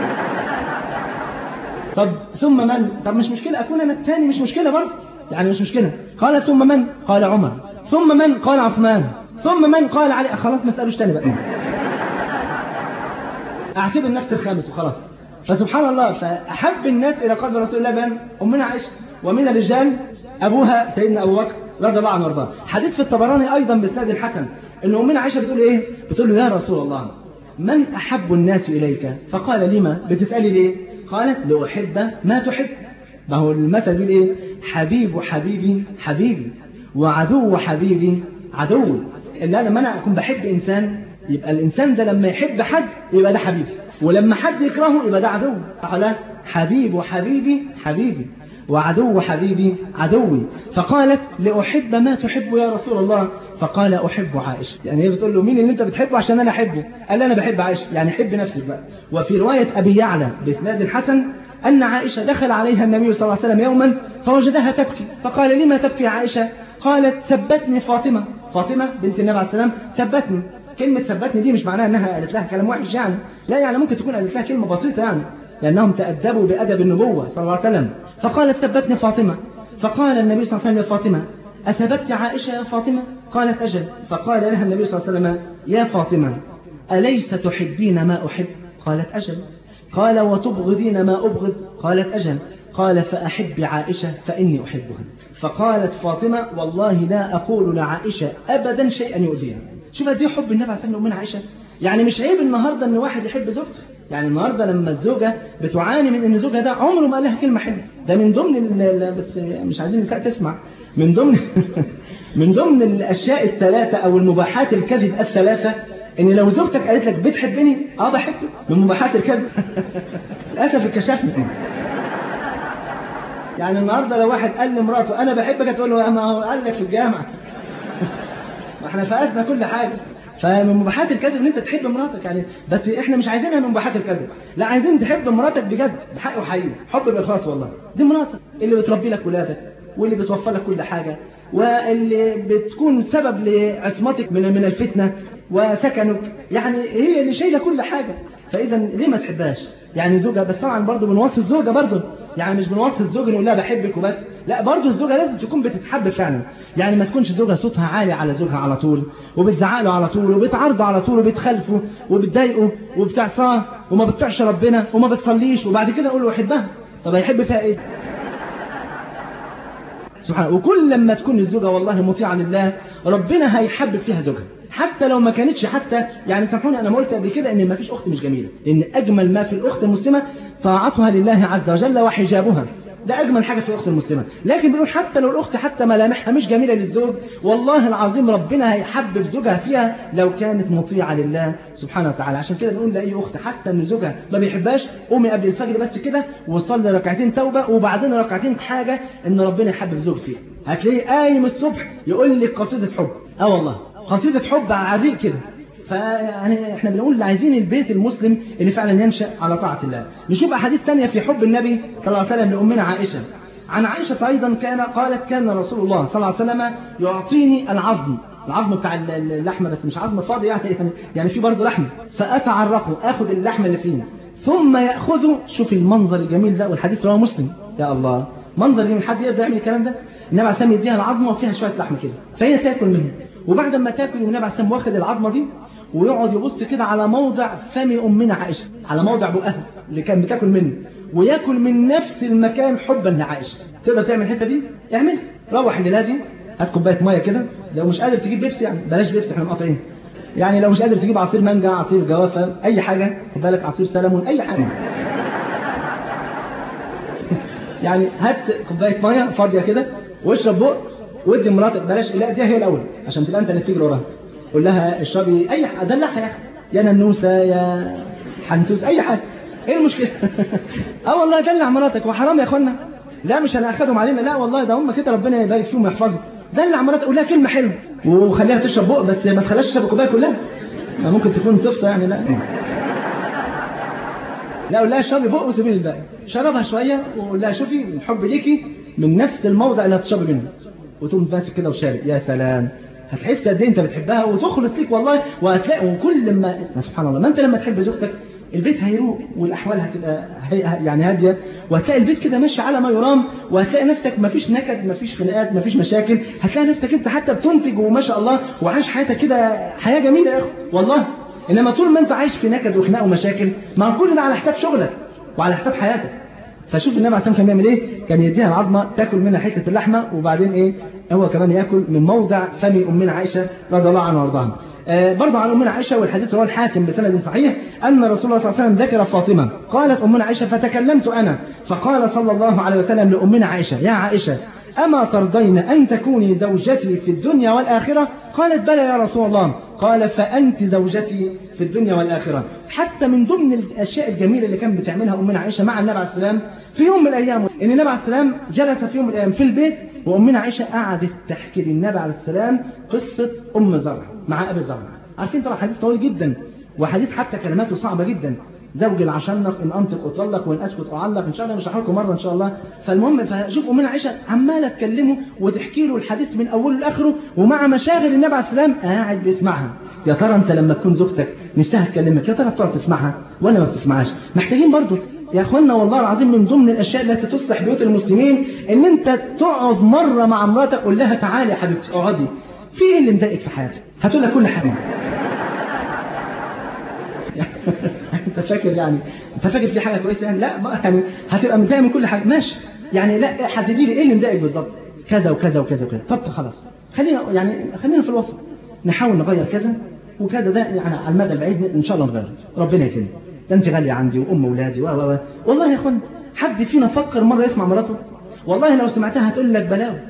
Speaker 2: طب ثم من؟ طب مش مشكلة أكون أنا الثاني، مش مشكلة برضه يعني مش مشكلة. قال ثم من؟ قال عمر. ثم من؟ قال عثمان. ثم من؟ قال علي. خلاص ما تسألوش تاني بقى، أعتبر نفس الخامس وخلاص. فسبحان الله، فأحب الناس إلى قلب رسول الله بأن أمنا عائشة، ومن الرجال أبوها سيدنا أبو بكر رضي الله عنه وارضاه. حديث في الطبراني أيضا بإسناد الحسن إن أمنا عائشة بتقول إيه؟ بتقول له يا رسول الله من أحب الناس إليك؟ فقال لما؟ بتسألي ليه؟ قالت لأحب ما تحب. ما هو المثل بيقول إيه؟ حبيب حبيبي حبيبي، وعدو حبيبي عدوي. اللي أنا لما أنا أكون بحب إنسان، يبقى الإنسان ده لما يحب حد يبقى ده حبيبي، ولما حد يكرهه يبقى ده عدو. قال حبيب حبيبي حبيبي، وعدو حبيبي عدوي. فقالت لأحب ما تحب يا رسول الله؟ فقال أحب عائشة. يعني هي بتقول له مين اللي أنت بتحبه عشان أنا أحبه؟ قال أنا بحب عائشة، يعني حب نفسك بقى. وفي رواية أبي يعلى بإسناد الحسن أن عائشة دخل عليها النبي صلى الله عليه وسلم يوما فوجدها تبكي، فقال لما تبكي عائشة؟ قالت سبتني فاطمة. فاطمة بنت النبي عليه السلام سبتني. كلمة سبتني دي مش معناها أنها قالت لها كلام وحش يعني، لا، يعني ممكن تكون قالت لها كلمة بسيطة يعني، لأنهم تأدبوا بأدب النبوة صلى الله عليه وسلم. فقالت سبتني فاطمة. فقال النبي صلى الله عليه وسلم يا فاطمة أسبت عائشة يا فاطمة؟ قالت أجل. فقال لها النبي صلى الله عليه وسلم يا فاطمة أليس تحبين ما أحب؟ قالت أجل. قال وتبغضين ما أبغض؟ قالت أجل. قال فأحب عائشة فإني أحبها. فقالت فاطمة والله لا أقول لعائشة أبدا شيئا يؤذيها. شوف دي حب النبي عليه الصلاة والسلام من عائشة. يعني مش عيب النهاردة أن واحد يحب زوجته، يعني النهاردة لما الزوجة بتعاني من أن زوجها ده عمره ما قال لها كلمة حلوة، ده من ضمن بس مش عايزين النساء تسمع، من ضمن من ضمن الأشياء الثلاثة أو المباحات الكذب الثلاثة، إن لو زوجتك قالت لك بتحبني؟ آه بحبك، من مباحات الكذب. للأسف اتكشفنا. يعني النهاردة لو واحد قال لمراته أنا بحبك، تقول له ما هو قال لك في الجامعة. ما احنا فقسنا كل حاجة. فمن مباحات الكذب ان انت تحب مراتك يعني، بس احنا مش عايزينها من مباحات الكذب، لا عايزين تحب مراتك بجد بحق وحقيقي، حب باخلاص. والله دي مراتك اللي بتربي لك ولادك، واللي بتوفر لك كل حاجة، واللي بتكون سبب لعصمتك من من الفتنة وسكنك، يعني هي اللي شايله كل حاجة. فاذا ليه ما تحبهاش؟ يعني زوجها، بس طبعا برضه بنوصي الزوجة برضه، يعني مش بنوصي الزوج نقول لها بحبك وبس، لا برضه الزوجة لازم تكون بتتحب فعلا. يعني ما تكونش زوجها صوتها عالي على زوجها على طول، وبتزعق له على طول، وبتعارضه على طول، وبتخالفه وبتضايقه وبتعصاه وما بتطيعش ربنا وما بتصليش، وبعد كده نقول له احبها. طب هيحب فيها ايه؟ سبحان الله. وكل لما تكون الزوجة والله مطيعة لله ربنا هيحبب فيها زوجها، حتى لو ما كانتش، حتى يعني سامحوني أنا ما قلت قبل كده إن ما فيش أخت مش جميلة، لأن أجمل ما في الأخت المسلمة طاعتها لله عز وجل وحجابها، ده أجمل حاجة في الأخت المسلمة. لكن بنقول حتى لو الأخت حتى ملامحها مش جميلة للزوج، والله العظيم ربنا هيحبب زوجها فيها لو كانت مطيعة لله سبحانه وتعالى. عشان كده بنقول لأي أخت حتى إن زوجها ما بيحبهاش، قومي قبل الفجر بس كده وصلي ركعتين توبة وبعدين ركعتين حاجة إن ربنا يحبب زوج فيها. هتلاقيه قايم الصبح يقول لك قصيدة حب، اه والله قصيدة حب عزيز كده. فيعني احنا بنقول عايزين البيت المسلم اللي فعلا ينشأ على طاعة الله. نشوف أحاديث تانية في حب النبي صلى الله عليه وسلم لأمنا عائشة. عن عائشة أيضا كان قالت كان رسول الله صلى الله عليه وسلم يعطيني العظم، العظم بتاع اللحمة بس مش عظم فاضي يعني يعني في برضه لحمة، فأتعرقه أخذ اللحمة اللي فيه ثم يأخذه. شوف المنظر الجميل ده، والحديث رواه مسلم. يا الله منظر جميل، حد يقدر يعمل الكلام ده؟ النبي عليه السلام يديها العظمة وفيها شوية لحمة كده، فهي تاكل منها، وبعد ما تاكل النبي عليه السلام واخد العظمة دي ويقعد يبص كده على موضع فم أمنا عائشة، على موضع بقها اللي كان بتاكل منه، وياكل من نفس المكان حبا لعائشة. تقدر تعمل الحته دي؟ اعمل. روح الليله دي هات كوبايه ميه كده، لو مش قادر تجيب بيبسي يعني بلاش بيبسي احنا مقاطعين، يعني لو مش قادر تجيب عصير مانجا، عصير جوافه، اي حاجه، خد بالك عصير سلمون، اي حاجه يعني هات كوبايه ميه فاضيه كده واشرب بق وادي مراتك، بلاش لا دي هي الاول عشان تبقى انت اللي تجري وراها، قول لها اشربي اي حاجه، دلعها يا اخي، يا ننوسه يا حنتوس اي حاجه، ايه المشكله؟ اه والله دلع مراتك، وحرام يا اخوانا، لا مش انا اخدهم علينا، لا والله ده هم كده ربنا يبارك فيهم ويحفظهم. دلع مراتك، قول لها كلمه حلوه وخليها تشرب بق، بس ما تخليهاش تشرب الكوبايه كلها، ممكن تكون تفصى يعني، لا لا قول لها اشربي بق وسيبي لي الباقي، شربها شويه وقول لها شوفي الحب ليكي من نفس الموضع اللي هتشرب منه، وتقوم ماسك كده وشارب. يا سلام، هتحس قد ايه انت بتحبها وتخلص ليك والله. وهتلاقي وكل ما سبحان الله، ما انت لما تحب زوجتك البيت هيروق والاحوال هتبقى يعني هاديه، وهتلاقي البيت كده ماشي على ما يرام، وهتلاقي نفسك مفيش نكد، مفيش خناقات، مفيش مشاكل. هتلاقي نفسك انت حتى بتنتج وما شاء الله وعايش حياتك كده حياه جميله يا اخو والله. انما طول ما انت عايش في نكد وخناق ومشاكل، ما كل ده على حساب شغلك وعلى حساب حياتك. فشوف النبي عليه الصلاه والسلام كان بيعمل ايه؟ كان يديها العظمه تاكل منها حته اللحمه، وبعدين ايه هو كمان ياكل من موضع فم امنا عائشه رضي الله عنها وارضاها. آه برضه عن امنا عائشه، والحديث رواه الحاكم بسند صحيح، ان رسول الله صلى الله عليه وسلم ذكر فاطمه. قالت امنا عائشه فتكلمت انا، فقال صلى الله عليه وسلم لامنا عائشه: يا عائشه، أما ترضين أن تكوني زوجتي في الدنيا والآخرة؟ قالت: بلى يا رسول الله. قال: فأنت زوجتي في الدنيا والآخرة. حتى من ضمن الأشياء الجميلة اللي كانت بتعملها أمنا عائشة مع النبي عليه السلام في يوم من الأيام، إن النبي عليه السلام جلس في يوم من الأيام في البيت، وأمنا عائشة قعدت تحكي للنبي عليه السلام قصة أم زرع مع أبي زرع. عارفين طبعا حديث طويل جدا، وحديث حتى كلماته صعبة جدا. زوج العشنق إن أنطق أطلق وإن أسكت أعلق. إن شاء الله نشرح لكم مرة إن شاء الله. فالمهم فشوف أمنا عائشة عمالة تكلمه وتحكي له الحديث من أوله لآخره، ومع مشاغل النبي عليه السلام قاعد بيسمعها. يا ترى أنت لما تكون زوجتك نفسها تكلمك، يا ترى بتقعد تسمعها ولا ما بتسمعهاش؟ محتاجين برضو يا أخوانا والله العظيم من ضمن الأشياء التي تصلح بيوت المسلمين إن أنت تقعد مرة مع مراتك قول لها: تعالي يا حبيبتي اقعدي، في إيه اللي مضايقك في حياتك؟ هتقول لك كل حاجة. انت فاكر يعني انت فاكر في حاجه كويسه يعني؟ لا يعني هتبقى متضايق من كل حاجه ماشي يعني، لا حددي لي ايه اللي مضايقك بالظبط، كذا وكذا وكذا وكذا. طب خلاص خلينا يعني خلينا في الوسط، نحاول نغير كذا وكذا، ده يعني على المدى البعيد ان شاء الله نغير، ربنا يكرمك، ده انت غاليه عندي وام اولادي و و والله يا اخوان حد فينا فكر مره يسمع مراته؟ والله لو سمعتها هتقول لك بلاوي.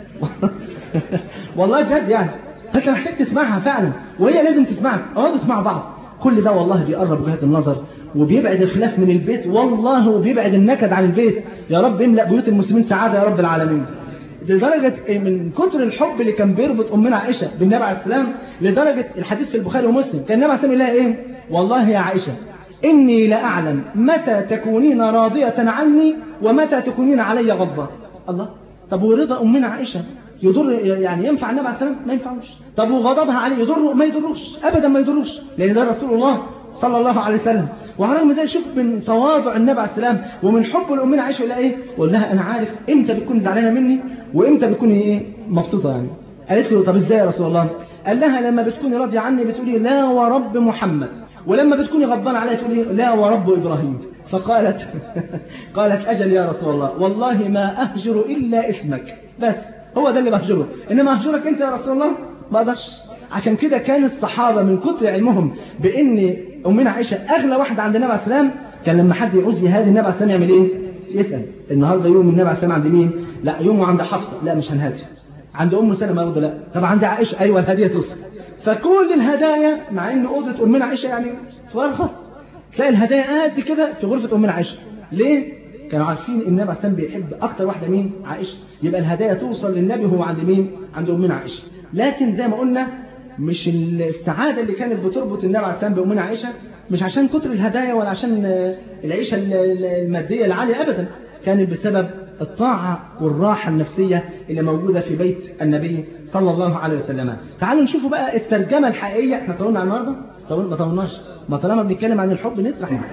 Speaker 2: والله بجد يعني انت محتاج تسمعها فعلا، وهي لازم تسمعك، اقعدوا اسمعوا بعض. كل ده والله بيقرب وجهات النظر وبيبعد الخلاف من البيت والله، وبيبعد النكد عن البيت. يا رب املأ بيوت المسلمين سعادة يا رب العالمين. لدرجة من كتر الحب اللي كان بيربط أمنا عائشة بالنبي عليه السلام، لدرجة الحديث في البخاري ومسلم كان النبي عليه السلام يقول لها إيه؟ والله يا عائشة إني لأعلم متى تكونين راضية عني ومتى تكونين علي غضبة. الله، طب ورضا أمنا عائشة يضر يعني ينفع النبي عليه السلام؟ ما ينفعوش. طب وغضبها عليه يضر؟ ما يضروش أبدا، ما يضروش، لأن ده رسول الله صلى الله عليه وسلم. وعلى رغم ذلك شوف من تواضع النبي عليه السلام ومن حب لأمنا عائشة يقول لها إيه؟ وقال لها: أنا عارف إمتى بتكون زعلانة مني وإمتى بتكون إيه مبسوطة يعني. قالت له: طب إزاي يا رسول الله؟ قال لها: لما بتكوني راضية عني بتقولي لا ورب محمد، ولما بتكوني غضبانة عليا تقولي لا ورب إبراهيم. فقالت قالت: أجل يا رسول الله، والله ما أهجر إلا اسمك، بس هو ده اللي بهجره، إنما أهجرك أنت يا رسول الله ما أقدرش. عشان كده كان الصحابة من كتر علمهم بأن أمنا عائشة أغلى واحدة عند النبي عليه السلام، كان لما حد يعوز يهادي النبي عليه السلام يعمل إيه؟ يسأل: النهاردة يوم النبي عليه السلام عند مين؟ لا يومه عند حفصة، لا مش هنهادي. عند أم سلمة برضه لا، طب عند عائشة، أيوة الهدية توصل. فكل الهدايا مع إن أوضة أمنا عائشة يعني صغيرة خالص، تلاقي الهدايا قد كده في غرفة أمنا عائشة. ليه؟ كانوا عارفين ان النبي عليه السلام بيحب اكتر واحده مين؟ عائشه، يبقى الهدايا توصل للنبي هو عند مين؟ عند امنا عائشه. لكن زي ما قلنا مش السعاده اللي كانت بتربط النبي عليه السلام بامنا عائشه مش عشان كتر الهدايا ولا عشان العيشه الماديه العاليه ابدا، كانت بسبب الطاعه والراحه النفسيه اللي موجوده في بيت النبي صلى الله عليه وسلم. تعالوا نشوفوا بقى الترجمه الحقيقيه. احنا طولنا النهارده؟ ما طولناش، ما طالما بنتكلم عن الحب نسرح يعني.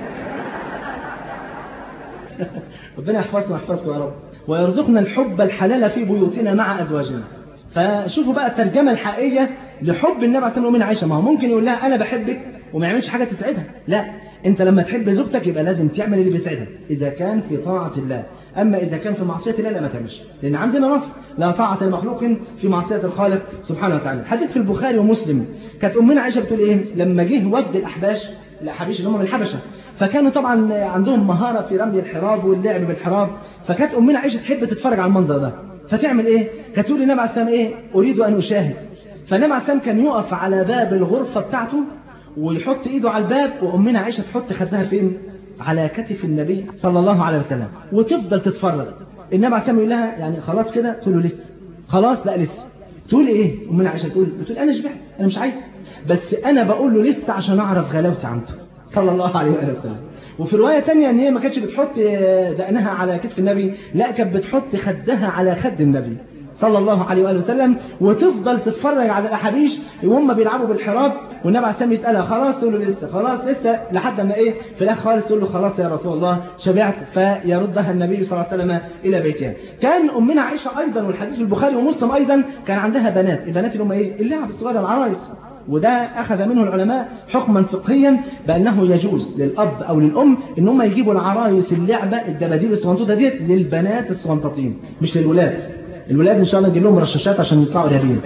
Speaker 2: ربنا يحفظنا ويحفظكم يا رب، ويرزقنا الحب الحلال في بيوتنا مع أزواجنا. فشوفوا بقى الترجمة الحقيقية لحب النبي عليه الصلاة والسلام عائشة. ما هو ممكن يقول لها أنا بحبك وما يعملش حاجة تسعدها، لا، أنت لما تحب زوجتك يبقى لازم تعمل اللي بيسعدها إذا كان في طاعة الله، أما إذا كان في معصية الله لا ما تعملش، لأن عندنا نص: لا طاعة لمخلوق في معصية الخالق سبحانه وتعالى. حديث في البخاري ومسلم، كانت أمنا عائشة بتقول إيه لما جه وفد الأحباش، الأحابيش اللي هم من الحبشة، فكانوا طبعا عندهم مهارة في رمي الحراب واللعب بالحراب، فكانت أمنا عائشة تحب تتفرج على المنظر ده، فتعمل إيه؟ كانت تقول للنبي عليه السلام إيه؟ أريد أن أشاهد. فالنبي عليه السلام كان يقف على باب الغرفة بتاعته ويحط إيده على الباب، وأمنا عائشة تحط خدها فين؟ على كتف النبي صلى الله عليه وسلم، وتفضل تتفرج. النبي عليه السلام يقول لها يعني خلاص كده؟ تقول له لسه. خلاص؟ لا لسه. تقول إيه؟ أمنا عائشة تقول بتقول أنا شبعت، أنا مش عايز، بس أنا بقول له لسه عشان أعرف غلاوتي عنده صلى الله عليه وسلم. وفي رواية تانية ان هي ما كانتش بتحط دقنها على كتف النبي، لا كانت بتحط خدها على خد النبي صلى الله عليه وآله وسلم، وتفضل تتفرج على الأحابيش وهم بيلعبوا بالحراب، والنبي عليه السلام يسألها خلاص تقول له لسه، خلاص لسه، لحد ما ايه في الآخر خالص تقول له خلاص يا رسول الله شبعت، فيردها النبي صلى الله عليه وسلم إلى بيتها. كان أمنا عائشة أيضا، والحديث في البخاري ومسلم أيضا، كان عندها بنات، البنات اللي هم ايه اللعب الصغيرة العرايس، وده أخذ منه العلماء حكما فقهيا بأنه يجوز للأب أو للأم إن هم يجيبوا العرايس اللعبة الدباديب الصغنطوطة ديت للبنات الصغنطاطين مش للولاد. الولاد ان شاء الله نجيب لهم رشاشات عشان يطلعوا ارهابيين.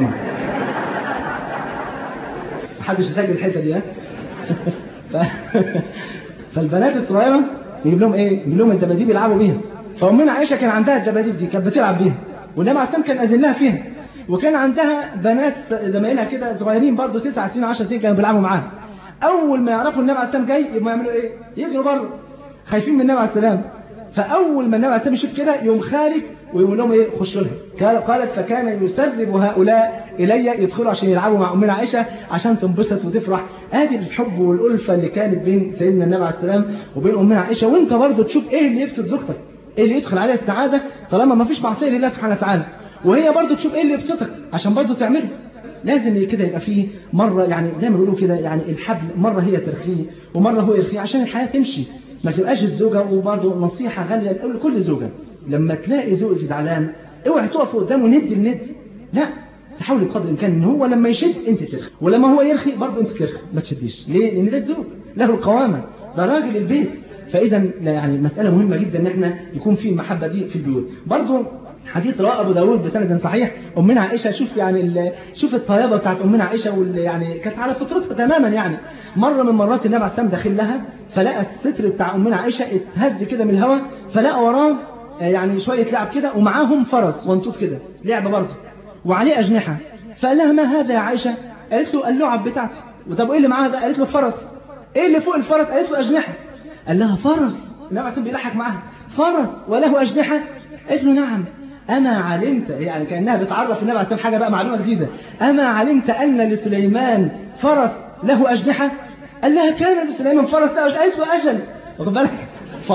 Speaker 2: محدش يسجل الحته دي ها. ف... فالبنات الصغيره يجيب لهم ايه؟ يجيب لهم الدباديب يلعبوا بيها. فامنا عائشه كان عندها الدباديب دي كانت بتلعب بيها، والنبي عليه السلام كان اذن لها فيها، وكان عندها بنات زمايلها كده صغيرين برضه تسع سنين عشر سنين كانوا بيلعبوا معاها. اول ما يعرفوا النبي عليه السلام جاي يبقوا يعملوا ايه؟ يجروا بره خايفين من النبي عليه السلام. فاول ما النبي عليه السلام يشوف كده يوم خارج ويقول لهم ايه خشوا لها. قالت فكان يسرب هؤلاء الي يدخلوا عشان يلعبوا مع امنا عائشه عشان تنبسط وتفرح. ادي الحب والالفه اللي كانت بين سيدنا النبي عليه السلام وبين امنا عائشه. وانت برضه تشوف ايه اللي يفسد زوجتك، ايه اللي يدخل عليها السعاده طالما ما فيش معصيه لله سبحانه وتعالى، وهي برضه تشوف ايه اللي يبسطك عشان برضه تعمله. لازم كده يبقى فيه مره يعني زي ما بيقولوا كده يعني الحبل مره هي ترخيه ومره هو يرخيه عشان الحياه تمشي. ما تبقاش الزوجه، وبرضه نصيحه غاليه لكل زوجه لما تلاقي زوجك زعلان اوعي تقف قدامه ند الند، لا تحاول بقدر الامكان ان هو لما يشد انت ترخي، ولما هو يرخي برضه انت ترخي، ما تشديش. ليه؟ لان ده الزوج له القوامه، ده راجل البيت. فاذا يعني مساله مهمه جدا ان احنا يكون في المحبه دي في البيوت. برضه حديث رواه ابو داود بسند صحيح امنا عائشه، شوف يعني شوف الطيبه بتاعت امنا عائشه، واللي يعني كانت على فطرتها تماما. يعني مره من مرات النبي عليه السلام داخل لها فلقى الستر بتاع امنا عائشه اتهز كده من الهواء، فلقى وراه يعني شويه لعب كده ومعاهم فرس وانطوط كده لعبه برضه وعليه اجنحه. فقال لها ما هذا يا عائشه؟ قالت له اللعب بتاعتي. وطب ايه اللي معاها ده؟ قالت له فرس. ايه اللي فوق الفرس؟ قالت له اجنحه. قال لها فرس؟ النبي عليه السلام بيضحك معاها، فرس وله اجنحه؟ قالت له نعم. أما علمت، يعني كأنها بتعرف النبي عليه السلام حاجة بقى معلومة جديدة، أما علمت أن لسليمان فرس له أجنحة؟ قال لها كان لسليمان فرس له أجنحة. قالت له أجل، واخد بالك؟ ف...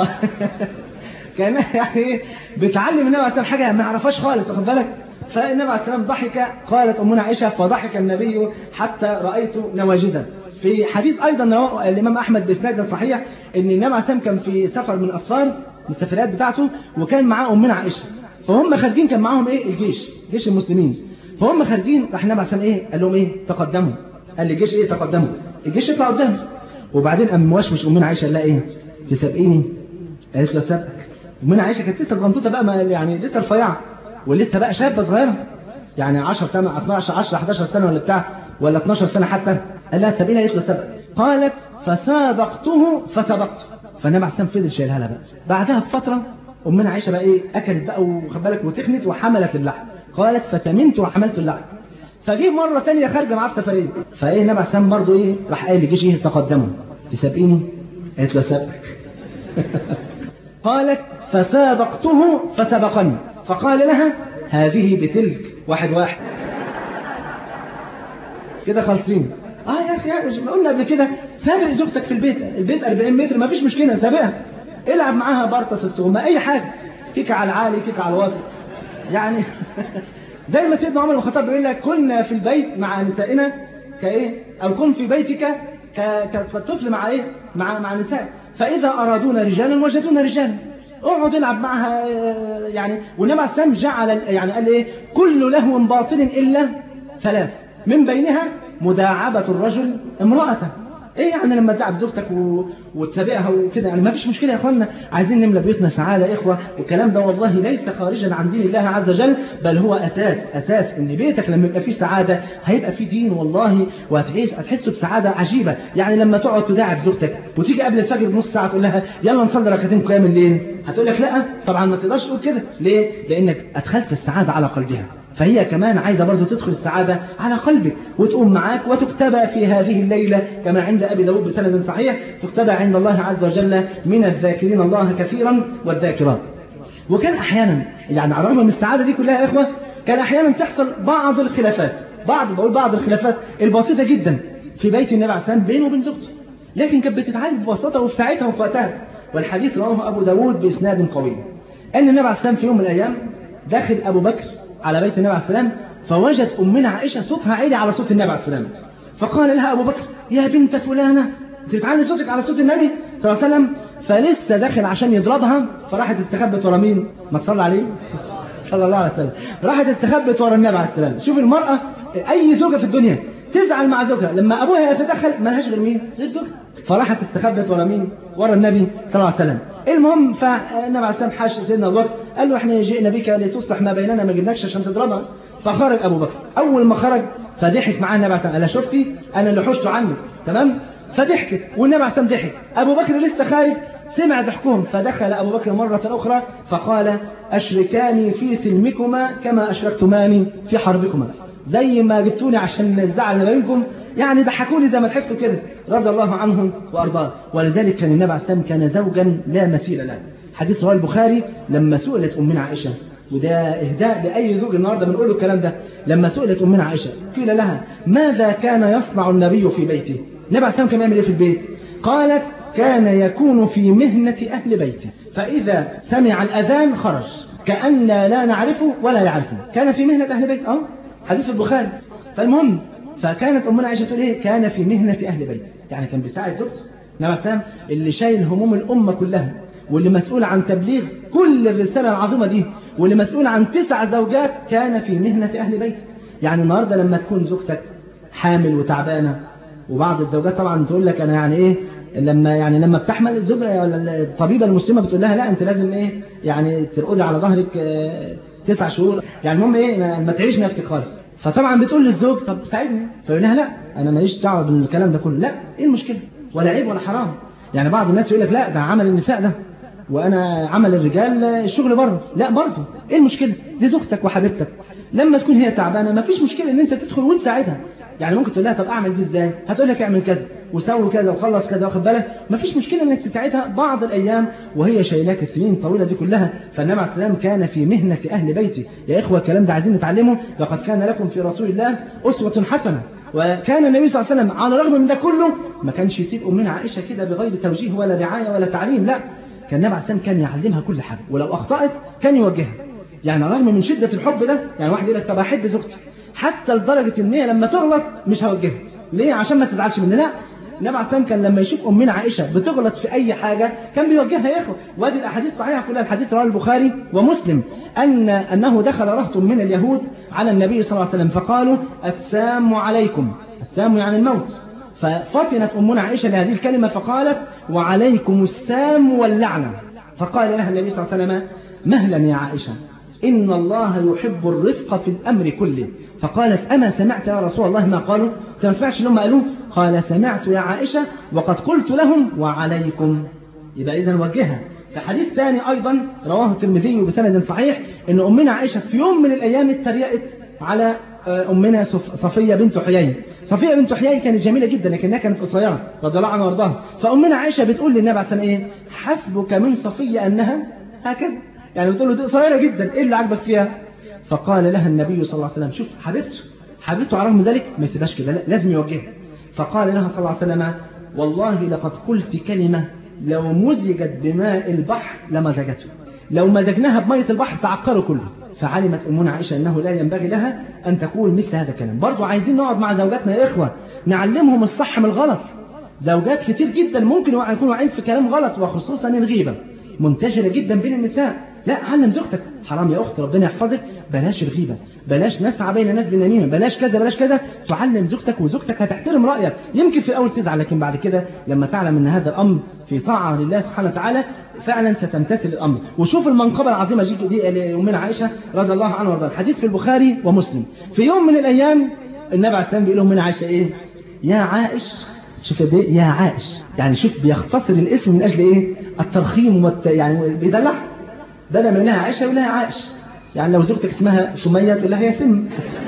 Speaker 2: كأنها يعني بتعلم النبي عليه السلام حاجة ما يعرفهاش خالص، واخد بالك؟ فالنبي عليه السلام ضحك. قالت أمنا عائشة فضحك النبي حتى رأيت نواجذه. في حديث أيضا الإمام أحمد بإسناد صحيح إن النبي عليه السلام كان في سفر من أسفار من السفرات بتاعته، وكان معاه أمنا عائشة، فهم خارجين كان معاهم ايه الجيش، جيش المسلمين. فهم خارجين راح النبي عشان ايه قال لهم ايه تقدموا، قال للجيش ايه تقدموا، الجيش يطلع قدام. وبعدين قام موشوش امنا عائشه قال لها ايه تسابقيني؟ قالت له سابقك. امنا عائشه كانت لسه صغنطوطه بقى، ما يعني لسه رفيعه ولسه بقى شابه صغيره، يعني عشرة اتناشر عشرة حداشر سنه ولا بتاع ولا اتناشر سنه حتى. قال لها سابقيني؟ قالت له سابق. قالت فسابقته فسبقته. فالنبي عليه السلام فضل شايلها لها بقى. بعدها بفتره أمنا عائشة بقى إيه أكلت بقى وخد بالك وتخنت وحملت اللحم. قالت فسمنت وحملت اللحم. فجيه مرة ثانية خارجة معاه في سفرية، فإيه النبي عليه السلام برضه إيه راح قال للجيش إيه تقدموا تسابقيني؟ قالت له سابقك. قالت فسابقته فسبقني. فقال لها هذه بتلك واحد واحد كده خالصين. اه يا اخي ما قلنا قبل كده سابق زوجتك في البيت، البيت أربعين متر ما فيش مشكلة، سابقها العب معاها بارتس السومة اي حاجة، كيك على العالي كيك على الواطي يعني. زي ما سيدنا عمر بن الخطاب بيقول لك كنا في البيت مع نسائنا كايه، او كن في بيتك كالطفل مع ايه مع مع نساء، فاذا ارادونا رجالا وجدونا رجالا، اقعد العب معها يعني. والنبي عليه السلام جعل يعني قال ايه كل لهو باطل الا ثلاث من بينها مداعبة الرجل امرأته. ايه يعني لما تلعب زوجتك و... وتسابقها وكده يعني ما فيش مشكله يا اخوانا. عايزين نملى بيوتنا سعاده يا اخوه، والكلام ده والله ليس خارجا عن دين الله عز وجل، بل هو اساس اساس ان بيتك لما يبقى فيه سعاده هيبقى فيه دين والله، وهتعيش هتحسوا بسعاده عجيبه. يعني لما تقعد تداعب زوجتك وتيجي قبل الفجر بنص ساعه تقول لها يلا نصلي ركعتين قيام الليل، هتقول لك لا طبعا ما تقدرش تقول كده. ليه؟ لانك ادخلت السعاده على قلبها، فهي كمان عايزة برضو تدخل السعادة على قلبك وتقوم معاك وتكتبى في هذه الليلة كما عند أبي داود بسند صحيح، تكتبى عند الله عز وجل من الذاكرين الله كثيرا والذاكرات. وكان أحيانا يعني على الرغم من السعادة دي كلها يا إخوة كان أحيانا تحصل بعض الخلافات، بعض بقول بعض الخلافات البسيطة جدا في بيت النبي عليه السلام بينه وبين زوجته. لكن كانت بتتعالج ببساطة وفي ساعتها وفي وقتها. والحديث رواه أبو داود بإسناد قوي أن النبي عليه السلام في يوم من الأيام داخل أبو بكر على بيت النبي عليه السلام، فوجد أمنا عائشة صوتها عالي على صوت النبي عليه السلام، فقال لها أبو بكر يا بنت فلانة أنت بتعلي صوتك على صوت النبي صلى الله عليه وسلم. فلسه داخل عشان يضربها، فراحت استخبت ورا مين؟ ما تصلى عليه صلى الله عليه وسلم، راحت استخبت ورا النبي عليه السلام. شوف المرأة، أي زوجة في الدنيا تزعل مع زوجها لما أبوها يتدخل، ما لهاش غير مين؟ غير زوجها. فراحت استخبت ورا مين؟ ورا النبي صلى الله عليه وسلم. المهم فالنبي عليه السلام حاش سيدنا أبو بكر، قال له احنا جئنا بك لتصلح ما بيننا، ما جبناكش عشان تضربها. فخرج أبو بكر، أول ما خرج فضحك معاه النبي عليه السلام، قال شفتي أنا اللي حشته عنك، تمام؟ فضحكت والنبي عليه السلام ضحك. أبو بكر لسه خارج سمع ضحكهم، فدخل أبو بكر مرة أخرى فقال أشركاني في سلمكما كما أشركتماني في حربكما، زي ما جبتوني عشان الزعل ما بينكم يعني ضحكوني زي ما ضحكتوا كده، رضي الله عنهم وأرضاه. ولذلك كان النبي عليه السلام كان زوجا لا مثيل له. حديث رواه البخاري لما سئلت أمنا عائشة، وده إهداء لأي زوج النهارده بنقول له الكلام ده، لما سئلت أمنا عائشة قيل لها ماذا كان يصنع النبي في بيته؟ النبي عليه السلام كان يعمل إيه في البيت؟ قالت كان يكون في مهنة أهل بيته، فإذا سمع الأذان خرج كأن لا نعرفه ولا يعرفه، كان في مهنة أهل بيته. أه حديث البخاري. فالمهم فكانت أمنا عائشة تقول إيه؟ كان في مهنة أهل بيته، يعني كان بيساعد زوجته النبي عليه السلام اللي شايل هموم الأمة كلها، واللي مسؤول عن تبليغ كل الرسالة العظيمة دي، واللي مسؤول عن تسع زوجات، كان في مهنة أهل بيته. يعني النهاردة لما تكون زوجتك حامل وتعبانة، وبعض الزوجات طبعا تقول لك أنا يعني إيه لما يعني لما بتحمل الزوجة ولا الطبيبة المسلمة بتقول لها لا أنت لازم إيه يعني ترقدي على ظهرك تسع شهور، يعني المهم إيه ما تعيش نفسك خالص. فطبعا بتقول للزوج طب ساعدني، فيقول لها لا أنا ماليش دعوة بالكلام ده كله، لا إيه المشكلة ولا عيب ولا حرام. يعني بعض الناس يقول لك لا ده عمل النساء ده وأنا عمل الرجال الشغل بره، لا برضه إيه المشكلة؟ دي زوجتك وحبيبتك، لما تكون هي تعبانة ما فيش مشكلة إن أنت تدخل وتساعدها. يعني ممكن تقول لها طب أعمل دي إزاي؟ هتقول لك اعمل كذا وسوي كذا وخلص كذا، واخد بالك؟ ما فيش مشكلة إنك تساعدها بعض الأيام وهي شايلاك السنين الطويلة دي كلها. فالنبي عليه السلام كان في مهنة أهل بيته. يا إخوة الكلام ده عايزين نتعلمه، لقد كان لكم في رسول الله أسوة حسنة. وكان النبي صلى الله عليه وسلم على الرغم من ده كله ما كانش يسيب أمنا عائشة كده بغير توجيه ولا رعاية ولا تعليم، لا كان النبي عليه السلام كان يعلمها كل حاجة، ولو أخطأت كان يوجهها. يعني على الرغم من شدة الحب ده، يعني واحد يقول لك طب أحب زوجتي حتى لدرجة إن هي لما تغلط مش هوجهها، ليه؟ عشان ما تزعلش مني، لا النبي عليه السلام كان لما يشوف أمنا عائشة بتغلط في أي حاجة كان بيوجهها يا إخوة. وهذه الأحاديث صحيحة كلها، الحديث رواه البخاري ومسلم أن أنه دخل رهط من اليهود على النبي صلى الله عليه وسلم فقالوا السام عليكم، السام يعني الموت، ففطنت أمنا عائشة لهذه الكلمة فقالت وعليكم السام واللعنة. فقال لها النبي صلى الله عليه وسلم مهلا يا عائشة إن الله يحب الرفق في الأمر كله. فقالت أما سمعت يا رسول الله ما قالوا؟ أنت ما سمعتش لهم قالوا؟ قال سمعت يا عائشة وقد قلت لهم وعليكم. يبقى إذن وجهها. في حديث ثاني أيضا رواه الترمذي بسند صحيح إن أمنا عائشة في يوم من الأيام اتريقت على أمنا صفية بنت حيي. صفية بنت حيي كانت جميلة جدا لكنها كانت قصيرة رضي الله عنها وارضاها. فأمنا عائشة بتقول للنبي عليه الصلاة والسلام إيه؟ حسبك من صفية أنها هكذا، يعني بتقول له دي قصيرة جدا إيه اللي عجبك فيها؟ فقال لها النبي صلى الله عليه وسلم شوف حبيبته حبيبته على رغم ذلك ما يسيبهاش كده، لازم يوجهها. فقال لها صلى الله عليه وسلم والله لقد قلت كلمة لو مزجت بماء البحر لمزجته، لو مزجناها بمية البحر تعقله كله. فعلمت أمنا عائشة أنه لا ينبغي لها أن تقول مثل هذا الكلام. برضو عايزين نقعد مع زوجاتنا يا إخوة نعلمهم الصح من الغلط. زوجات كتير جدا ممكن يكونوا واقعين في كلام غلط، وخصوصا الغيبة منتشرة جدا بين النساء. لا علم زوجتك، حرام يا أخت ربنا يحفظك، بلاش الغيبة، بلاش نسعى بين الناس بالنميمة، بلاش كذا بلاش كذا. تعلم زوجتك وزوجتك هتحترم رأيك. يمكن في الأول تزعل لكن بعد كده لما تعلم أن هذا الأمر في طاعة لله سبحانه وتعالى فعلا ستمتثل الأمر. وشوف المنقبة العظيمة دي لأمنا عائشة رضي الله عنها وارضاها. الحديث في البخاري ومسلم. في يوم من الأيام النبي عليه السلام بيقول لهم من عائشة إيه؟ يا عائش. شوف ده يا عائش، يعني شوف بيختصر الاسم من أجل إيه؟ الترخيم والت... يعني بيدلع. بدل ما لها عائشة ولا عائش، يعني لو زوجتك اسمها سمية تقول لها يا سم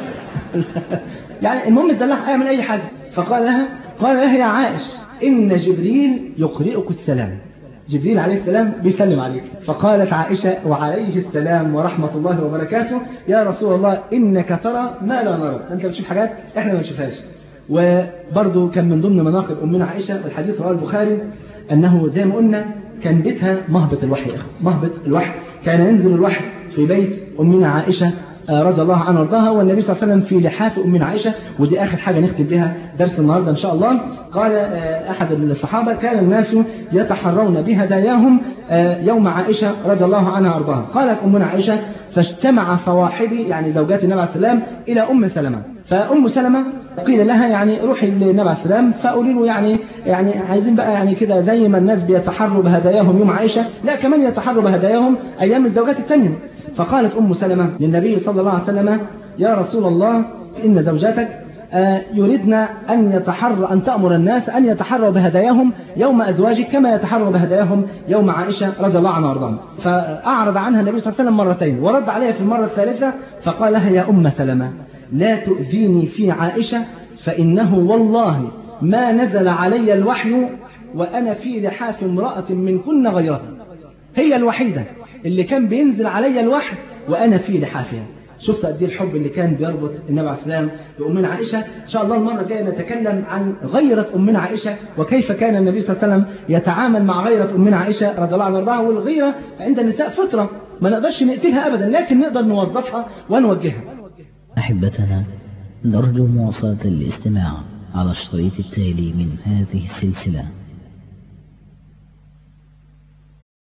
Speaker 2: يعني المهم تدلعها اعمل أي حاجة. فقال لها قال لها يا عائش إن جبريل يقرئك السلام، جبريل عليه السلام بيسلم عليك. فقالت عائشة وعليه السلام ورحمة الله وبركاته يا رسول الله إنك ترى ما لا نرى، أنت بتشوف حاجات إحنا ما نشوفهاش. وبرضه كان من ضمن مناقب أمنا عائشة الحديث رواه البخاري أنه زي ما قلنا كان بيتها مهبط الوحي، مهبط الوحي، كان ينزل الوحي في بيت أمنا عائشة رضي الله عنها وارضاها، والنبي صلى الله عليه وسلم في لحاف أمنا عائشة. ودي آخر حاجة نختم بها درس النهاردة إن شاء الله. قال أحد الصحابة كان الناس يتحرون بهداياهم يوم عائشة رضي الله عنها وارضاها. قالت أمنا عائشة فاجتمع صواحبي يعني زوجات النبي عليه السلام إلى أم سلمة، فأم سلمة قيل لها يعني روحي للنبي عليه السلام فقولي له يعني يعني عايزين بقى يعني كده زي ما الناس بيتحروا بهداياهم يوم عائشة، لا كمان يتحروا بهداياهم أيام الزوجات الثانية. فقالت أم سلمة للنبي صلى الله عليه وسلم يا رسول الله إن زوجاتك يريدن أن يتحر أن تأمر الناس أن يتحروا بهداياهم يوم أزواجك كما يتحروا بهداياهم يوم عائشة رضي الله عنها وارضاها. فأعرض عنها النبي صلى الله عليه وسلم مرتين ورد عليها في المرة الثالثة فقال لها يا أم سلمة لا تؤذيني في عائشة فإنه والله ما نزل علي الوحي وأنا في لحاف امرأة من كن غيرها. هي الوحيدة اللي كان بينزل علي الوحي وأنا في لحافها. شفت قد ايه الحب اللي كان بيربط النبي عليه السلام بأمنا عائشة. إن شاء الله المرة الجاية نتكلم عن غيرة أمنا عائشة وكيف كان النبي صلى الله عليه وسلم يتعامل مع غيرة أمنا عائشة رضي الله عنها وارضاها. والغيرة عند النساء فطرة ما نقدرش نقتلها أبدا، لكن نقدر نوظفها ونوجهها.
Speaker 1: أحبتنا نرجو مواصلة الاستماع على الشريط التالي من هذه السلسلة.